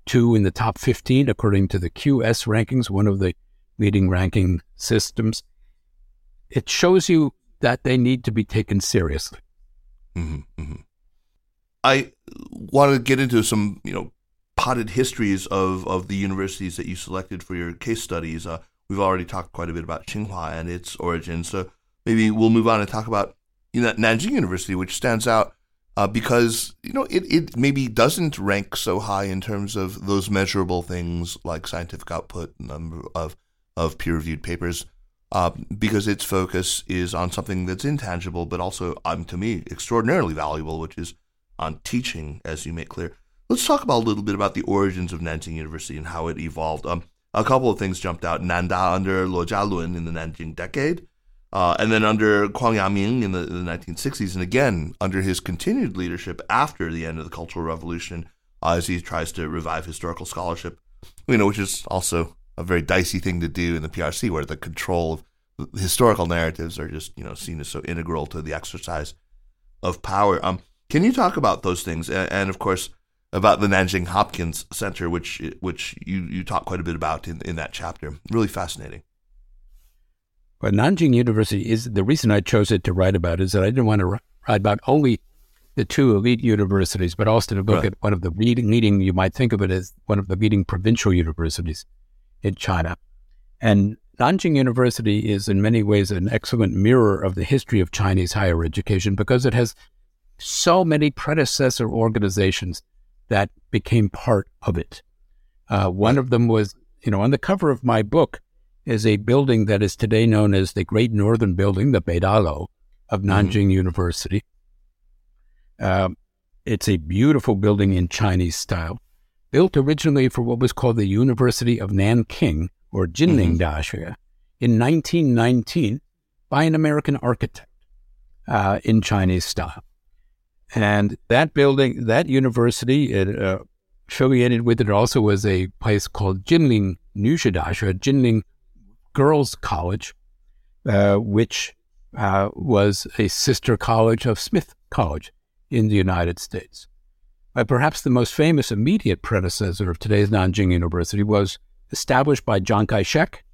2 in the top 15 according to the QS rankings, one of the leading ranking systems. It shows you that they need to be taken seriously. Mm-hmm, mm-hmm. I want to get into some, potted histories of the universities that you selected for your case studies. We've already talked quite a bit about Tsinghua and its origins, so maybe we'll move on and talk about Nanjing University, which stands out because it maybe doesn't rank so high in terms of those measurable things like scientific output, number of peer-reviewed papers, because its focus is on something that's intangible, but also, to me, extraordinarily valuable, which is on teaching, as you make clear. Let's talk about a little bit about the origins of Nanjing University and how it evolved. A couple of things jumped out. Nanda under Luo Jialun in the Nanjing decade, and then under Kuang Yaming in the 1960s, and again under his continued leadership after the end of the Cultural Revolution, as he tries to revive historical scholarship, which is also a very dicey thing to do in the PRC, where the control of historical narratives are just seen as so integral to the exercise of power. Can you talk about those things, and of course about the Nanjing Hopkins Center, which you talk quite a bit about in that chapter? Really fascinating. Well, Nanjing University is the reason I chose it to write about is that I didn't want to write about only the two elite universities, but also to look at one of the leading, you might think of it as one of the leading provincial universities in China. And Nanjing University is in many ways an excellent mirror of the history of Chinese higher education because it has so many predecessor organizations that became part of it. One of them was, on the cover of my book is a building that is today known as the Great Northern Building, the Beidalo of Nanjing University. It's a beautiful building in Chinese style, built originally for what was called the University of Nanking, or Jinling Daxue, in 1919 by an American architect in Chinese style. And that building, that university, affiliated with it also was a place called Jinling Nushidaxue, Jinling Girls College, which was a sister college of Smith College in the United States. Perhaps the most famous immediate predecessor of today's Nanjing University was established by Chiang Kai-shek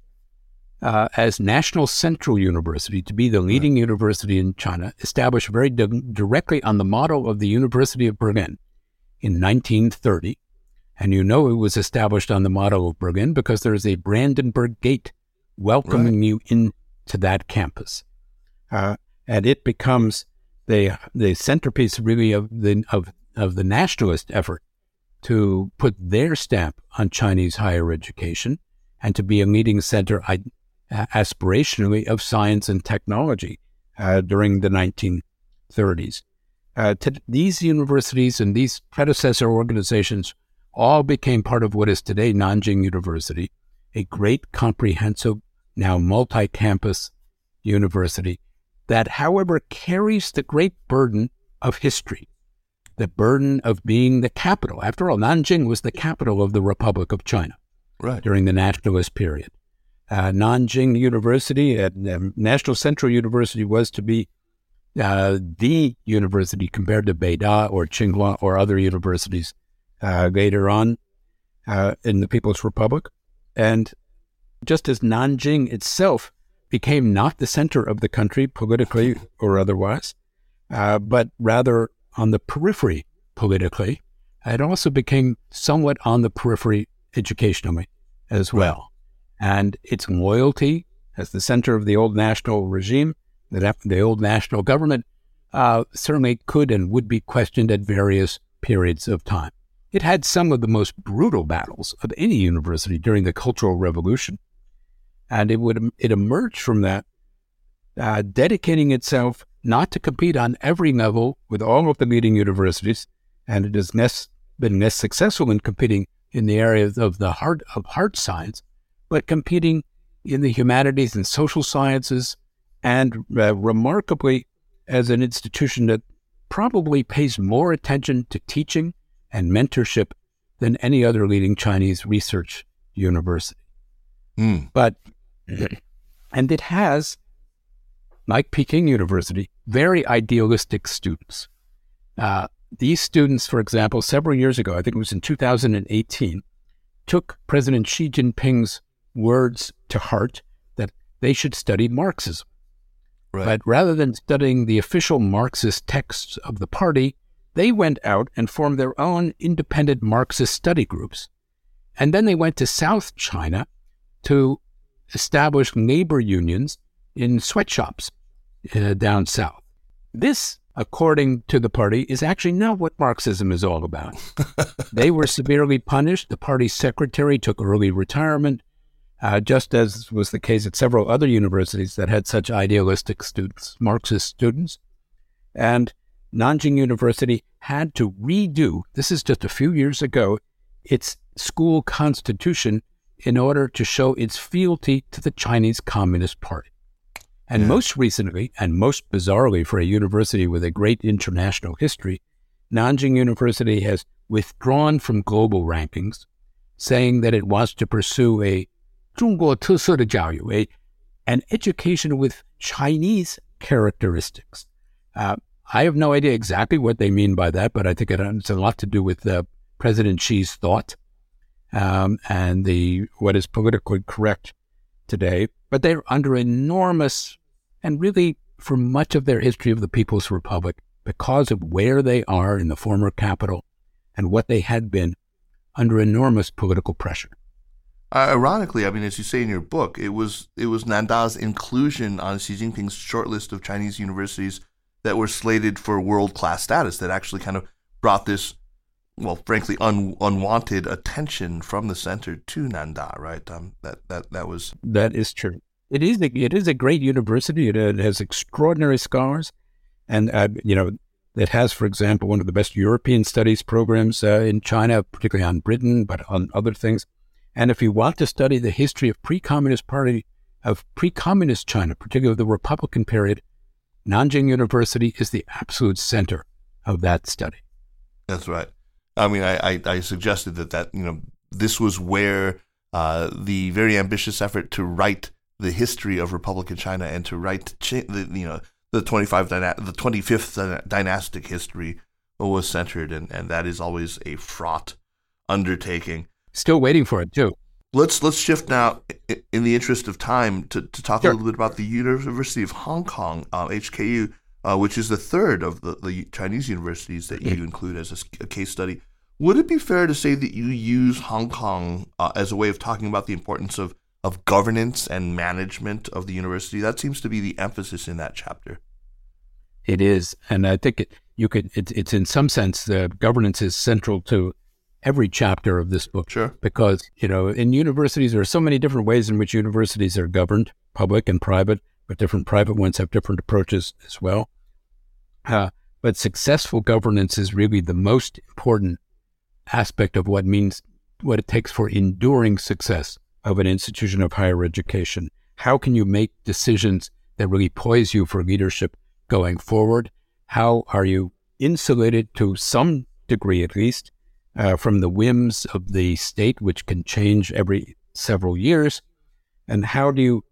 as National Central University to be the leading university in China, established very directly on the model of the University of Berlin in 1930. And it was established on the model of Berlin because there is a Brandenburg Gate welcoming you into that campus. And it becomes the centerpiece really of the nationalist effort to put their stamp on Chinese higher education and to be a leading center aspirationally of science and technology during the 1930s. These universities and these predecessor organizations all became part of what is today Nanjing University, a great comprehensive, now multi-campus university that, however, carries the great burden of history, the burden of being the capital. After all, Nanjing was the capital of the Republic of China during the nationalist period. Nanjing University, National Central University, was to be the university compared to Beida or Tsinghua or other universities later on in the People's Republic. And just as Nanjing itself became not the center of the country politically or otherwise, but rather on the periphery politically, it also became somewhat on the periphery educationally as well. And its loyalty as the center of the old national regime, the old national government, certainly could and would be questioned at various periods of time. It had some of the most brutal battles of any university during the Cultural Revolution. And it emerged from that, dedicating itself not to compete on every level with all of the leading universities, and it has been less successful in competing in the areas of hard science, but competing in the humanities and social sciences, and remarkably as an institution that probably pays more attention to teaching and mentorship than any other leading Chinese research university. But, and it has, like Peking University, very idealistic students. these students, for example, several years ago, I think it was in 2018, took President Xi Jinping's words to heart that they should study Marxism. Right. But rather than studying the official Marxist texts of the party, they went out and formed their own independent Marxist study groups. And then they went to South China to establish labor unions in sweatshops down south. This, according to the party, is actually not what Marxism is all about. They were severely punished. The party's secretary took early retirement, just as was the case at several other universities that had such idealistic students, Marxist students. And Nanjing University had to redo, this is just a few years ago, its school constitution in order to show its fealty to the Chinese Communist Party. And most recently, and most bizarrely for a university with a great international history, Nanjing University has withdrawn from global rankings, saying that it wants to pursue a 中国特色的教育, an education with Chinese characteristics. I have no idea exactly what they mean by that, but I think it has a lot to do with President Xi's thought and what is politically correct today. But they're under enormous, and really for much of their history of the People's Republic, because of where they are in the former capital and what they had been, under enormous political pressure. Ironically, I mean, as you say in your book, it was Nanda's inclusion on Xi Jinping's short list of Chinese universities that were slated for world-class status that actually kind of brought this, well, frankly, unwanted attention from the center to Nanda, right? That is true. It is a great university. It has extraordinary scholars, and it has, for example, one of the best European studies programs in China, particularly on Britain, but on other things. And if you want to study the history of pre-communist China, particularly the Republican period, Nanjing University is the absolute center of that study. That's right. I mean, I suggested that this was where the very ambitious effort to write the history of Republican China and to write the 25th dynastic history was centered, and that is always a fraught undertaking. Still waiting for it too. Let's shift now, in the interest of time, to talk a little bit about the University of Hong Kong, HKU, which is the third of the Chinese universities that you include as a case study. Would it be fair to say that you use Hong Kong as a way of talking about the importance of governance and management of the university? That seems to be the emphasis in that chapter. It is, and I think it's in some sense the governance is central to every chapter of this book. Sure. Because, in universities, there are so many different ways in which universities are governed, public and private, but different private ones have different approaches as well. But successful governance is really the most important aspect of what it takes for enduring success of an institution of higher education. How can you make decisions that really poise you for leadership going forward? How are you insulated to some degree, at least, from the whims of the state, which can change every several years? And how do you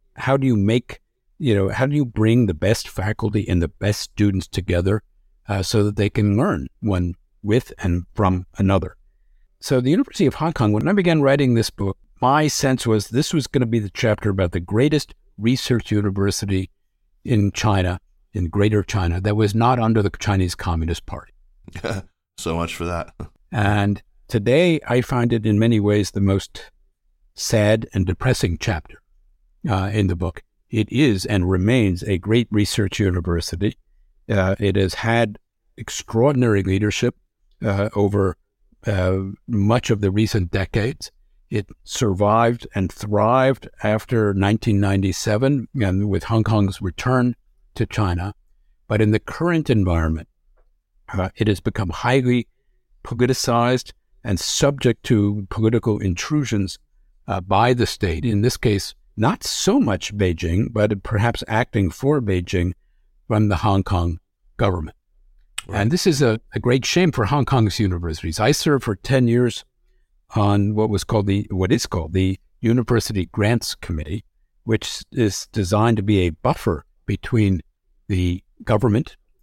bring the best faculty and the best students together so that they can learn one with and from another? So the University of Hong Kong, when I began writing this book, my sense was this was going to be the chapter about the greatest research university in China, in Greater China, that was not under the Chinese Communist Party. So much for that. And today I find it in many ways the most sad and depressing chapter in the book. It is and remains a great research university. It has had extraordinary leadership over much of the recent decades. It survived and thrived after 1997 and with Hong Kong's return to China. But in the current environment, it has become highly politicized and subject to political intrusions by the state. In this case, not so much Beijing, but perhaps acting for Beijing from the Hong Kong government. Right. And this is a great shame for Hong Kong's universities. I served for 10 years on what is called the University Grants Committee, which is designed to be a buffer between the government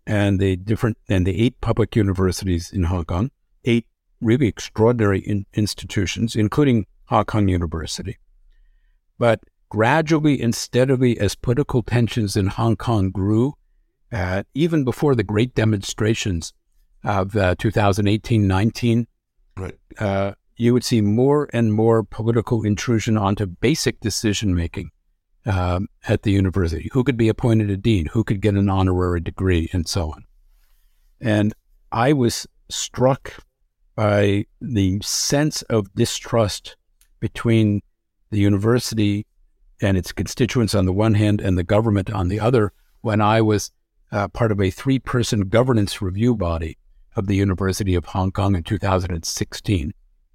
and the 8 public universities in Hong Kong, 8 really extraordinary institutions, including Hong Kong University. But gradually and steadily, as political tensions in Hong Kong grew, even before the great demonstrations of 2018-19, right. You would see more and more political intrusion onto basic decision-making at the university. Who could be appointed a dean? Who could get an honorary degree? And so on. And I was struck by the sense of distrust between the university and its constituents on the one hand and the government on the other when I was part of a 3-person governance review body of the University of Hong Kong in 2016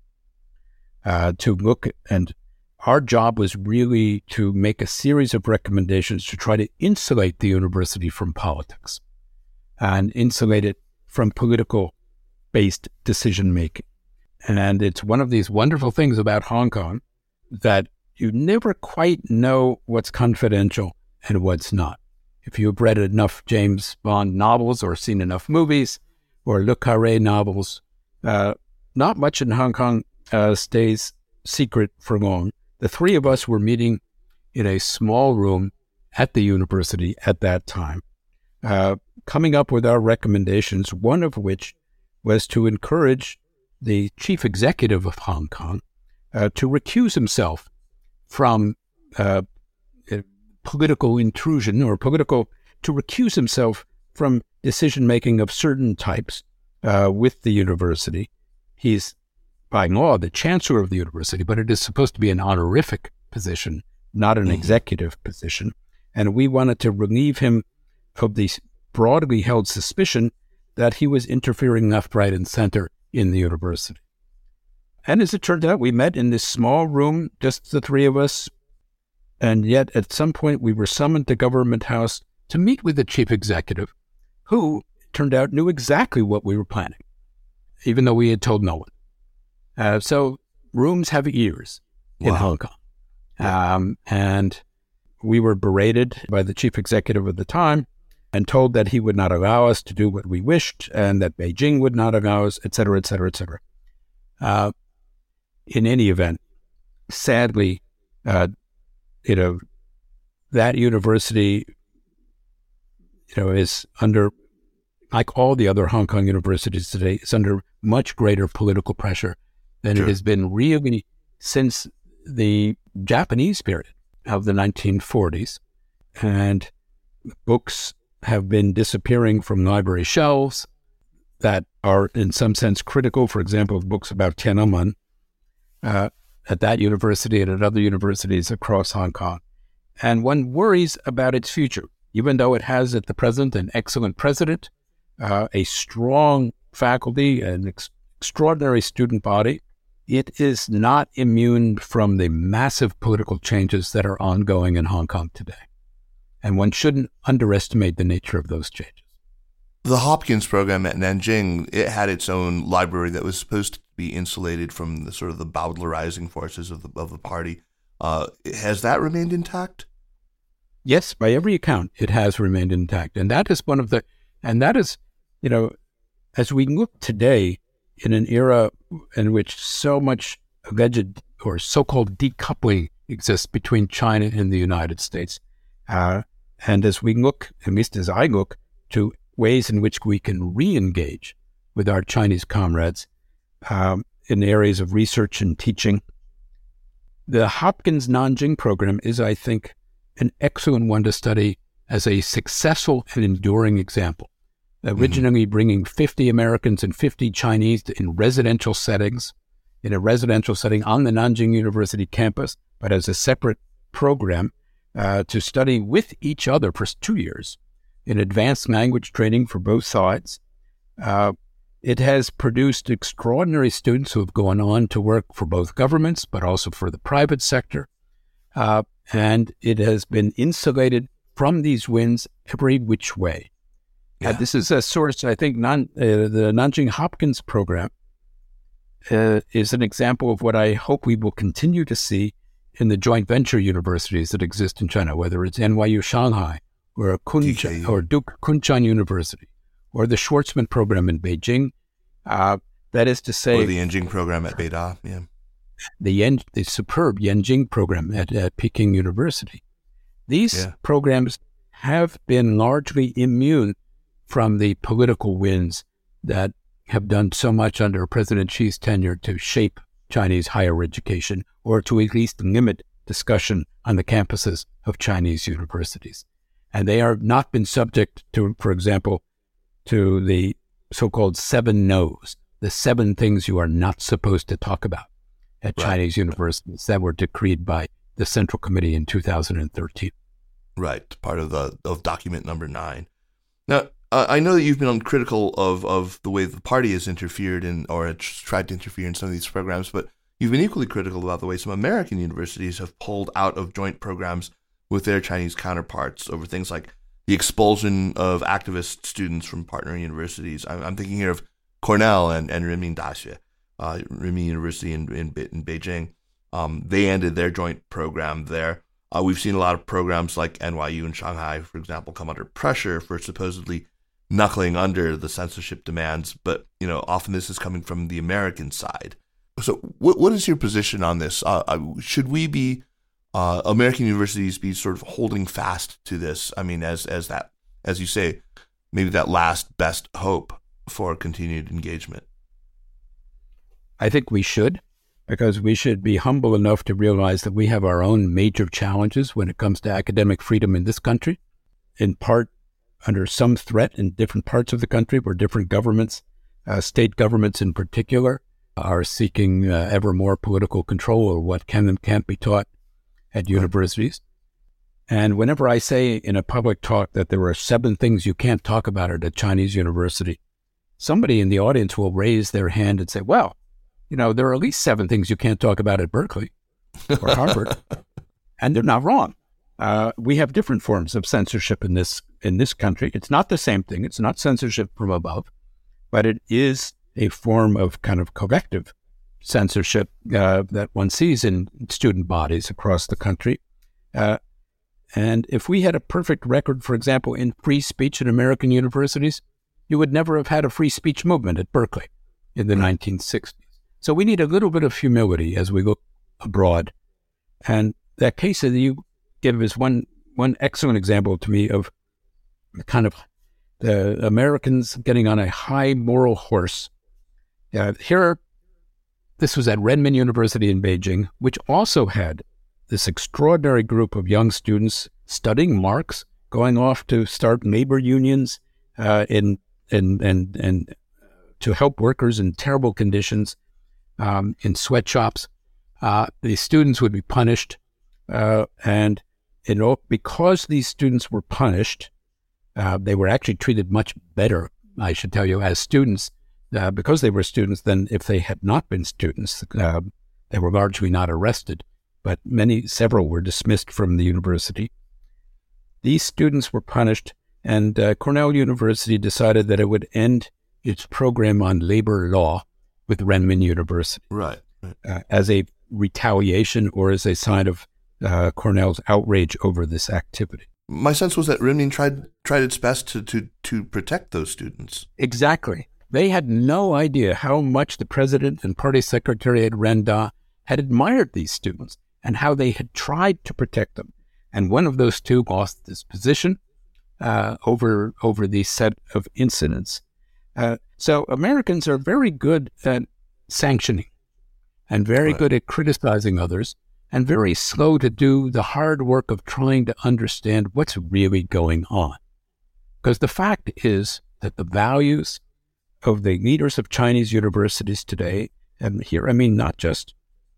to look, and our job was really to make a series of recommendations to try to insulate the university from politics and insulate it from political-based decision-making. And it's one of these wonderful things about Hong Kong that you never quite know what's confidential and what's not. If you've read enough James Bond novels or seen enough movies or Le Carré novels, not much in Hong Kong stays secret for long. The 3 of us were meeting in a small room at the university at that time, coming up with our recommendations, one of which was to encourage the chief executive of Hong Kong to recuse himself from political intrusion or to recuse himself from decision-making of certain types with the university. He's, by law, the chancellor of the university, but it is supposed to be an honorific position, not an executive position. And we wanted to relieve him of the broadly held suspicion that he was interfering left, right, and center in the university. And as it turned out, we met in this small room, just the 3 of us, and yet at some point we were summoned to Government House to meet with the chief executive, who, it turned out, knew exactly what we were planning, even though we had told no one. So rooms have ears in Hong Kong. And we were berated by the chief executive at the time and told that he would not allow us to do what we wished and that Beijing would not allow us, et cetera, et cetera, et cetera. In any event, sadly, that university, is under, like all the other Hong Kong universities today, is under much greater political pressure than it has been really since the Japanese period of the 1940s. And books have been disappearing from library shelves that are in some sense critical, for example, of books about Tiananmen at that university and at other universities across Hong Kong. And one worries about its future, even though it has at the present an excellent president, a strong faculty, an extraordinary student body. It is not immune from the massive political changes that are ongoing in Hong Kong today. And one shouldn't underestimate the nature of those changes. The Hopkins program at Nanjing, it had its own library that was supposed to be insulated from the sort of the Bowdlerizing forces of the party. Has that remained intact? Yes, by every account, it has remained intact. And that is as we look today in an era in which so much alleged or so-called decoupling exists between China and the United States, and as we look, at least as I look, to ways in which we can re-engage with our Chinese comrades in areas of research and teaching, the Hopkins Nanjing program is, I think, an excellent one to study as a successful and enduring example. Originally bringing 50 Americans and 50 Chinese in residential settings, in a residential setting on the Nanjing University campus, but as a separate program to study with each other for 2 years in advanced language training for both sides. It has produced extraordinary students who have gone on to work for both governments, but also for the private sector. And it has been insulated from these winds every which way. Yeah. This is a source, I think, the Nanjing Hopkins program is an example of what I hope we will continue to see in the joint venture universities that exist in China, whether it's NYU Shanghai or Duke Kunshan University or the Schwarzman program in Beijing. That is to say, or the Yenjing program at Beida, yeah. The superb Yenjing program at Peking University. These programs have been largely immune from the political winds that have done so much under President Xi's tenure to shape Chinese higher education, or to at least limit discussion on the campuses of Chinese universities. And they have not been subject to, for example, to the so-called 7 no's, the 7 things you are not supposed to talk about at Chinese universities that were decreed by the Central Committee in 2013. Right, part of document number 9. Now, I know that you've been critical of the way the party has interfered in, or has tried to interfere in some of these programs, but you've been equally critical about the way some American universities have pulled out of joint programs with their Chinese counterparts over things like the expulsion of activist students from partnering universities. I'm thinking here of Cornell and Renmin Daxue, Renmin University in Beijing. They ended their joint program there. We've seen a lot of programs like NYU in Shanghai, for example, come under pressure for supposedly knuckling under the censorship demands, but often this is coming from the American side. So, what is your position on this? Should we be American universities be sort of holding fast to this? I mean, as that, as you say, maybe that last best hope for continued engagement. I think we should, because we should be humble enough to realize that we have our own major challenges when it comes to academic freedom in this country, in part under some threat in different parts of the country where different governments, state governments in particular, are seeking ever more political control of what can and can't be taught at universities. And whenever I say in a public talk that there are 7 things you can't talk about at a Chinese university, somebody in the audience will raise their hand and say, well, there are at least 7 things you can't talk about at Berkeley or Harvard. And they're not wrong. We have different forms of censorship in this country. It's not the same thing. It's not censorship from above, but it is a form of kind of collective censorship that one sees in student bodies across the country. And if we had a perfect record, for example, in free speech in American universities, you would never have had a free speech movement at Berkeley in the 1960s. So we need a little bit of humility as we look abroad. And that case that you give is one excellent example to me of kind of the Americans getting on a high moral horse. This was at Renmin University in Beijing, which also had this extraordinary group of young students studying Marx, going off to start labor unions and to help workers in terrible conditions in sweatshops. The students would be punished, and because these students were punished, they were actually treated much better, I should tell you, as students, because they were students than if they had not been students. They were largely not arrested, but several were dismissed from the university. These students were punished, and Cornell University decided that it would end its program on labor law with Renmin University. Right. As a retaliation or as a sign of Cornell's outrage over this activity. My sense was that Renmin tried its best to protect those students. Exactly. They had no idea how much the president and party secretary at Ren Da had admired these students and how they had tried to protect them. And one of those two lost his position over these set of incidents. So Americans are very good at sanctioning and very good at criticizing others and very slow to do the hard work of trying to understand what's really going on. Because the fact is that the values of the leaders of Chinese universities today, and here I mean not just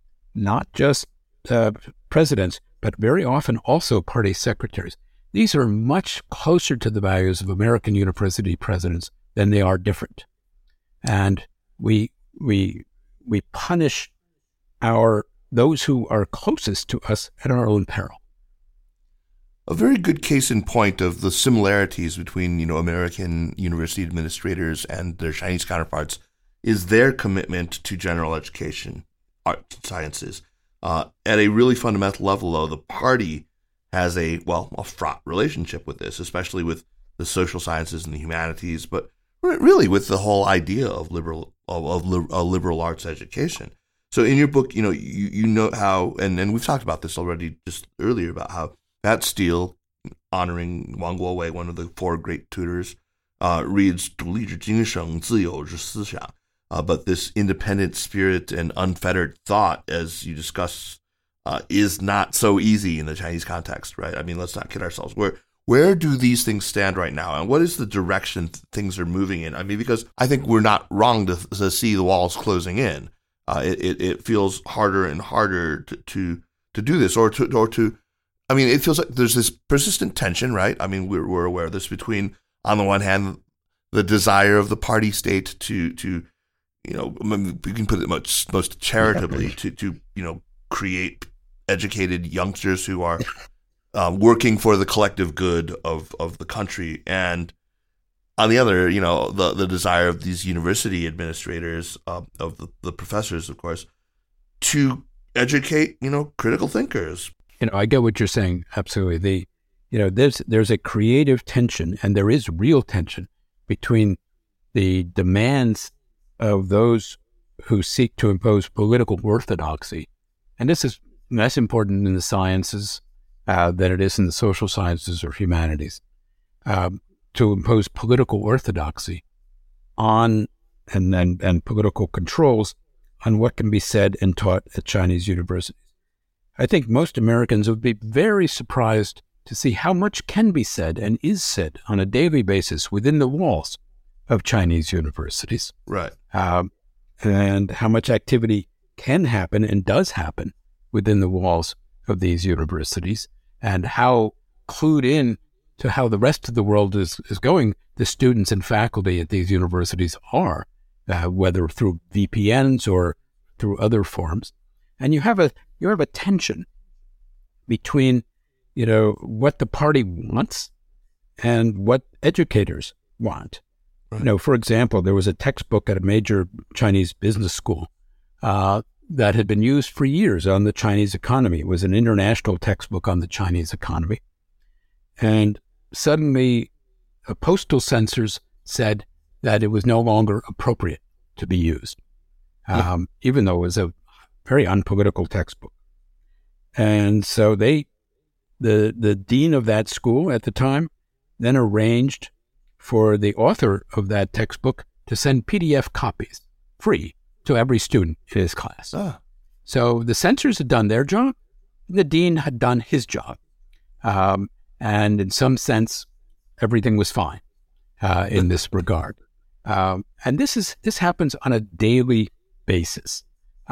presidents, but very often also party secretaries, these are much closer to the values of American university presidents than they are different. And we punish those who are closest to us at our own peril. A very good case in point of the similarities between, American university administrators and their Chinese counterparts is their commitment to general education, arts, and sciences. At a really fundamental level, though, the party has a fraught relationship with this, especially with the social sciences and the humanities. But really with the whole idea of liberal arts education. So in your book, you know how, and we've talked about this already just earlier about how Pat Steele, honoring Wang Guowei, one of the four great tutors, reads 独立之精神，自由之思想. But this independent spirit and unfettered thought, as you discuss, is not so easy in the Chinese context, right? I mean, let's not kid ourselves. Where do these things stand right now, and what is the direction things are moving in? I mean, because I think we're not wrong to see the walls closing in. It feels harder and harder to do this, or to. I mean, it feels like there's this persistent tension, right? I mean, we're aware of this between, on the one hand, the desire of the party state to we can put it most charitably to create educated youngsters who are working for the collective good of the country, and on the other, the desire of these university administrators, of the professors, of course, to educate critical thinkers. I get what you're saying, absolutely. There's a creative tension, and there is real tension between the demands of those who seek to impose political orthodoxy, and this is less important in the sciences than it is in the social sciences or humanities, to impose political orthodoxy on and political controls on what can be said and taught at Chinese universities. I think most Americans would be very surprised to see how much can be said and is said on a daily basis within the walls of Chinese universities. Right. And how much activity can happen and does happen within the walls of these universities, and how clued in to how the rest of the world is going the students and faculty at these universities are, whether through VPNs or through other forms. And you have a tension between, what the party wants and what educators want. Right. For example, there was a textbook at a major Chinese business school that had been used for years on the Chinese economy. It was an international textbook on the Chinese economy. And suddenly, postal censors said that it was no longer appropriate to be used, even though it was a very unpolitical textbook. And so the dean of that school at the time then arranged for the author of that textbook to send PDF copies free to every student in his class. So the censors had done their job, and the dean had done his job. And in some sense, everything was fine in this regard. And this happens on a daily basis.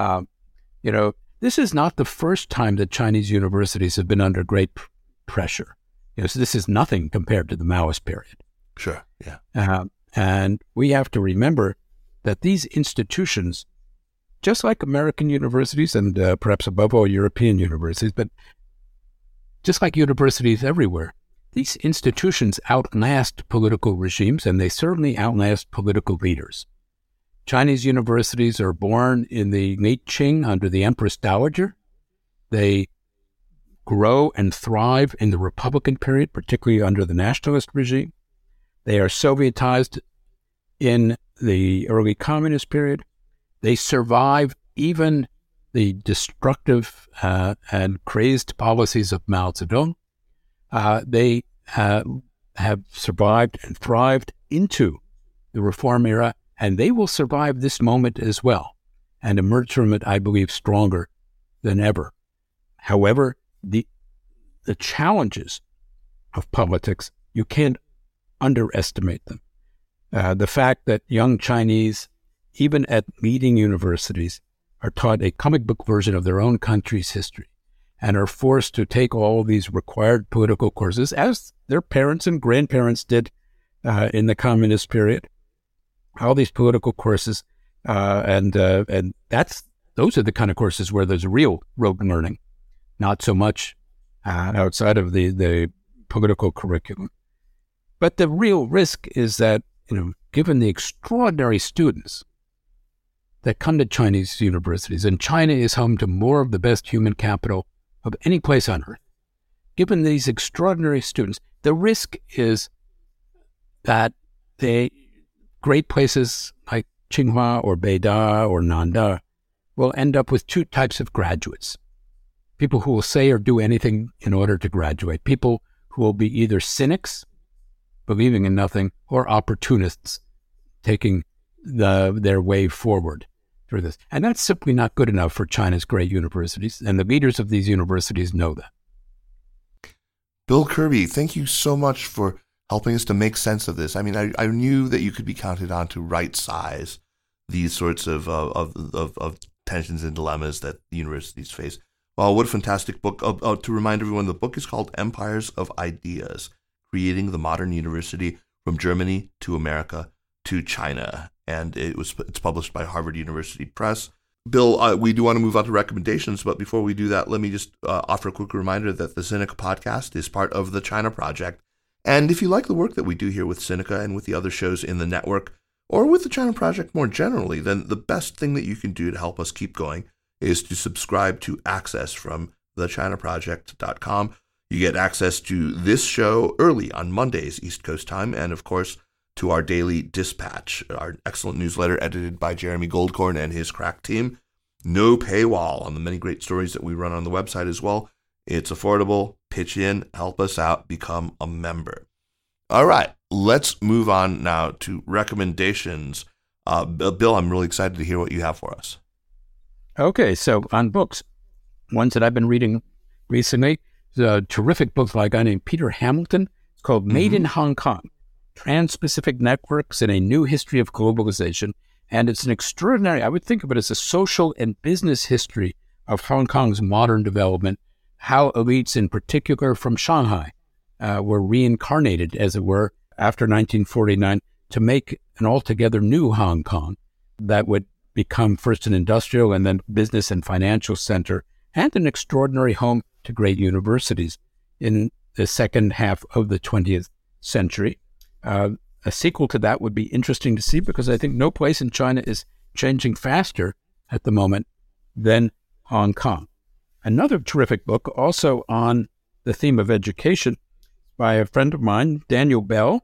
This is not the first time that Chinese universities have been under great pressure. So this is nothing compared to the Maoist period. Sure, yeah. And we have to remember that these institutions, just like American universities and perhaps above all European universities, but just like universities everywhere, these institutions outlast political regimes, and they certainly outlast political leaders. Chinese universities are born in the late Qing under the Empress Dowager. They grow and thrive in the Republican period, particularly under the nationalist regime. They are Sovietized in the early communist period. They survive even the destructive and crazed policies of Mao Zedong. They have survived and thrived into the reform era, and they will survive this moment as well and emerge from it, I believe, stronger than ever. However, the challenges of politics, you can't underestimate them. The fact that young Chinese, even at leading universities, are taught a comic book version of their own country's history and are forced to take all these required political courses, as their parents and grandparents did in the communist period. All these political courses, and those are the kind of courses where there's real rote learning, not so much outside of the political curriculum. But the real risk is that, given the extraordinary students that come to Chinese universities, and China is home to more of the best human capital of any place on earth, given these extraordinary students, the risk is that great places like Tsinghua or Beida or Nanda will end up with two types of graduates. People who will say or do anything in order to graduate. People who will be either cynics, believing in nothing, or opportunists, taking their way forward through this. And that's simply not good enough for China's great universities, and the leaders of these universities know that. Bill Kirby, thank you so much for helping us to make sense of this. I mean, I knew that you could be counted on to right size these sorts of tensions and dilemmas that the universities face. Well, what a fantastic book. To remind everyone, the book is called Empires of Ideas, Creating the Modern University from Germany to America to China. And it's published by Harvard University Press. Bill, we do want to move on to recommendations, but before we do that, let me just offer a quick reminder that the Sinica podcast is part of the China Project. And if you like the work that we do here with Sinica and with the other shows in the network, or with the China Project more generally, then the best thing that you can do to help us keep going is to subscribe to Access from thechinaproject.com. You get access to this show early on Mondays, East Coast time, and of course, to our daily dispatch, our excellent newsletter edited by Jeremy Goldkorn and his crack team. No paywall on the many great stories that we run on the website as well. It's affordable. Pitch in, help us out, become a member. All right, let's move on now to recommendations. Bill, I'm really excited to hear what you have for us. Okay, so on books, ones that I've been reading recently, a terrific book by a guy named Peter Hamilton. It's called Made in Hong Kong, Trans-Pacific Networks in a New History of Globalization. And it's an extraordinary, I would think of it as a social and business history of Hong Kong's modern development, how elites in particular from Shanghai were reincarnated, as it were, after 1949 to make an altogether new Hong Kong that would become first an industrial and then business and financial center and an extraordinary home to great universities in the second half of the 20th century. A sequel to that would be interesting to see because I think no place in China is changing faster at the moment than Hong Kong. Another terrific book also on the theme of education by a friend of mine, Daniel Bell,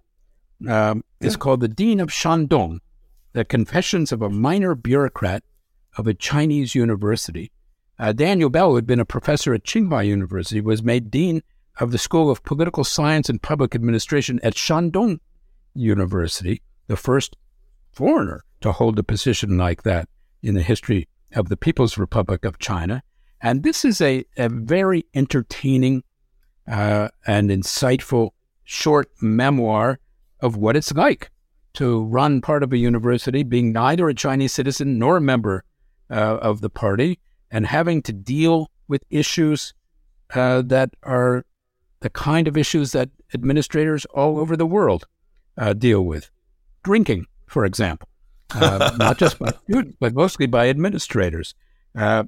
is called The Dean of Shandong, The Confessions of a Minor Bureaucrat of a Chinese University. Daniel Bell, who had been a professor at Tsinghua University, was made Dean of the School of Political Science and Public Administration at Shandong University, the first foreigner to hold a position like that in the history of the People's Republic of China. And this is a very entertaining and insightful short memoir of what it's like to run part of a university, being neither a Chinese citizen nor a member of the party, and having to deal with issues that are the kind of issues that administrators all over the world deal with. Drinking, for example, not just by students, but mostly by administrators, and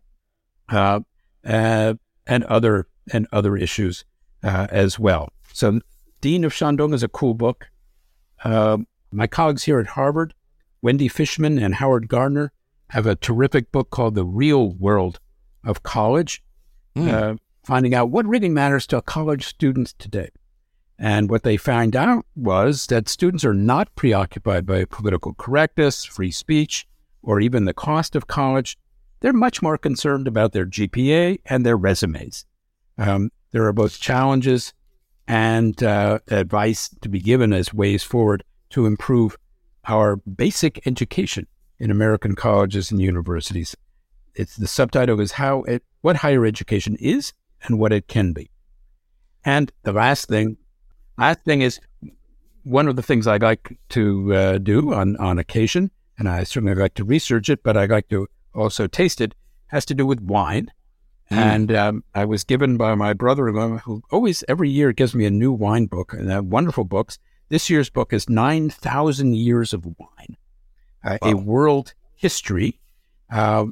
other issues as well. So, Dean of Shandong is a cool book. My colleagues here at Harvard, Wendy Fishman and Howard Gardner, have a terrific book called The Real World of College, finding out what really matters to college students today. And what they found out was that students are not preoccupied by political correctness, free speech, or even the cost of college. They're much more concerned about their GPA and their resumes. There are both challenges and advice to be given as ways forward to improve our basic education in American colleges and universities. The subtitle is what higher education is and what it can be. And the last thing is one of the things I like to do on occasion, and I certainly like to research it, but I like to also taste it, has to do with wine. And I was given by my brother-in-law, who always, every year, gives me a new wine book, and wonderful books. This year's book is 9,000 Years of Wine, a world history. And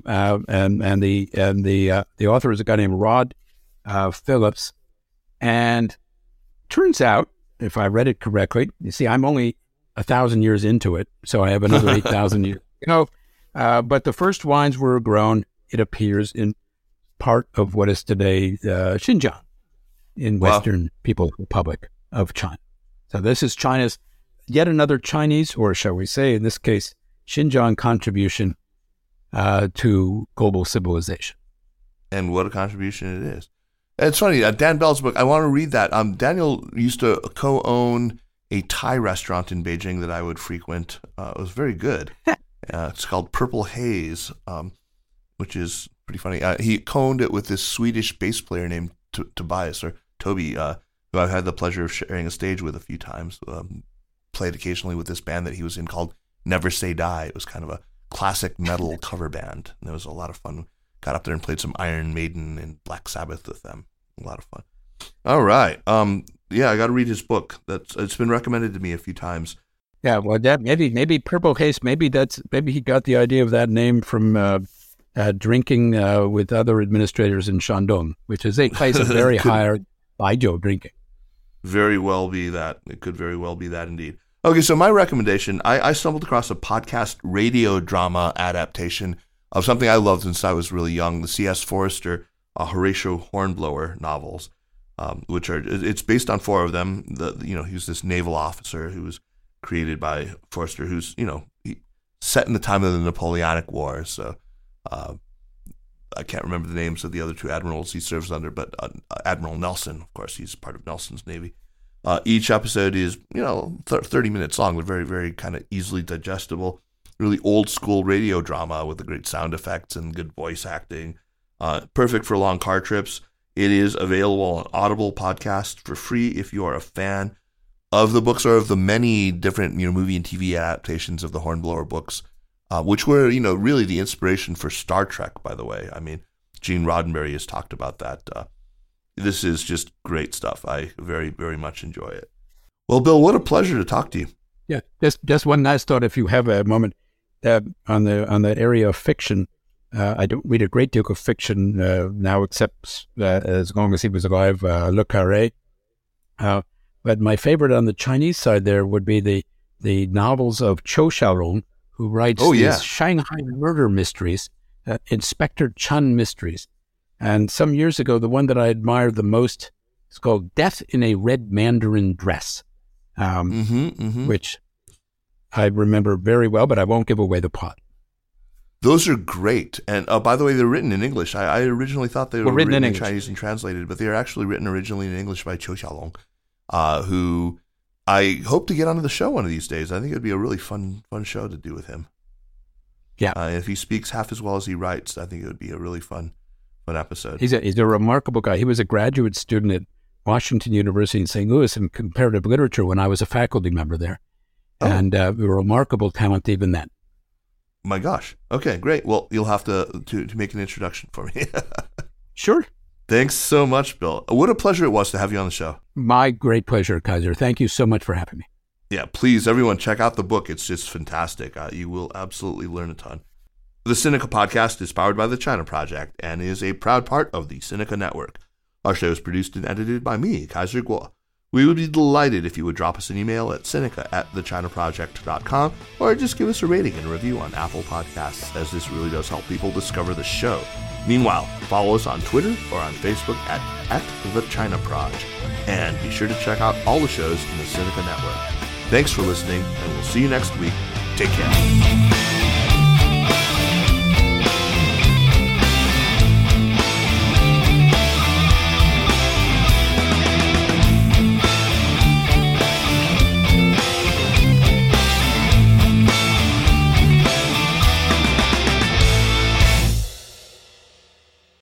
the author is a guy named Rod Phillips. And turns out, if I read it correctly, you see, I'm only 1,000 years into it, so I have another 8,000 years. But the first wines were grown, it appears, in part of what is today Xinjiang in Western People's Republic of China. So this is China's yet another Chinese, or shall we say, in this case, Xinjiang contribution to global civilization. And what a contribution it is. It's funny, Dan Bell's book, I want to read that. Daniel used to co-own a Thai restaurant in Beijing that I would frequent. It was very good. It's called Purple Haze, which is pretty funny. He co-owned it with this Swedish bass player named Tobias, or Toby, who I've had the pleasure of sharing a stage with a few times. Played occasionally with this band that he was in called Never Say Die. It was kind of a classic metal cover band, and it was a lot of fun. Got up there and played some Iron Maiden and Black Sabbath with them. A lot of fun. All right. Yeah, I got to read his book. It's been recommended to me a few times. Yeah, well, that maybe Purple Haze. Maybe he got the idea of that name from drinking with other administrators in Shandong, which is a place of very high baijiu drinking. Very well be that. It could very well be that indeed. Okay, so my recommendation, I stumbled across a podcast radio drama adaptation of something I loved since I was really young, the C.S. Forester Horatio Hornblower novels, it's based on 4 of them. He's this naval officer who was created by Forster, who's, set in the time of the Napoleonic Wars. So I can't remember the names of the other 2 admirals he serves under, but Admiral Nelson, of course, he's part of Nelson's Navy. Each episode is, 30 minutes long, but very, very kind of easily digestible. Really old school radio drama with the great sound effects and good voice acting. Perfect for long car trips. It is available on Audible podcast for free if you are a fan of the books or of the many different movie and TV adaptations of the Hornblower books, which were really the inspiration for Star Trek. By the way, I mean Gene Roddenberry has talked about that. This is just great stuff. I very, very much enjoy it. Well, Bill, what a pleasure to talk to you. Yeah, just one nice thought, if you have a moment. On that area of fiction, I don't read a great deal of fiction now, except as long as he was alive, Le Carré. But my favorite on the Chinese side there would be the novels of Qiu Xiaorong, who writes these Shanghai murder mysteries, Inspector Chun mysteries. And some years ago, the one that I admired the most is called Death in a Red Mandarin Dress, which I remember very well, but I won't give away the plot. Those are great. And by the way, they're written in English. I originally thought they were written in Chinese and translated, but they are actually written originally in English by Qiu Xiaolong, who I hope to get onto the show one of these days. I think it would be a really fun show to do with him. Yeah. If he speaks half as well as he writes, I think it would be a really fun episode. He's a remarkable guy. He was a graduate student at Washington University in St. Louis in comparative literature when I was a faculty member there. Oh. And a remarkable talent even then. My gosh. Okay, great. Well, you'll have to make an introduction for me. Sure. Thanks so much, Bill. What a pleasure it was to have you on the show. My great pleasure, Kaiser. Thank you so much for having me. Yeah, please, everyone, check out the book. It's just fantastic. You will absolutely learn a ton. The Sinica Podcast is powered by the China Project and is a proud part of the Sinica Network. Our show is produced and edited by me, Kaiser Kuo. We would be delighted if you would drop us an email at sinica@thechinaproject.com or just give us a rating and review on Apple Podcasts, as this really does help people discover the show. Meanwhile, follow us on Twitter or on Facebook at The China Proj. And be sure to check out all the shows in the Sinica Network. Thanks for listening, and we'll see you next week. Take care.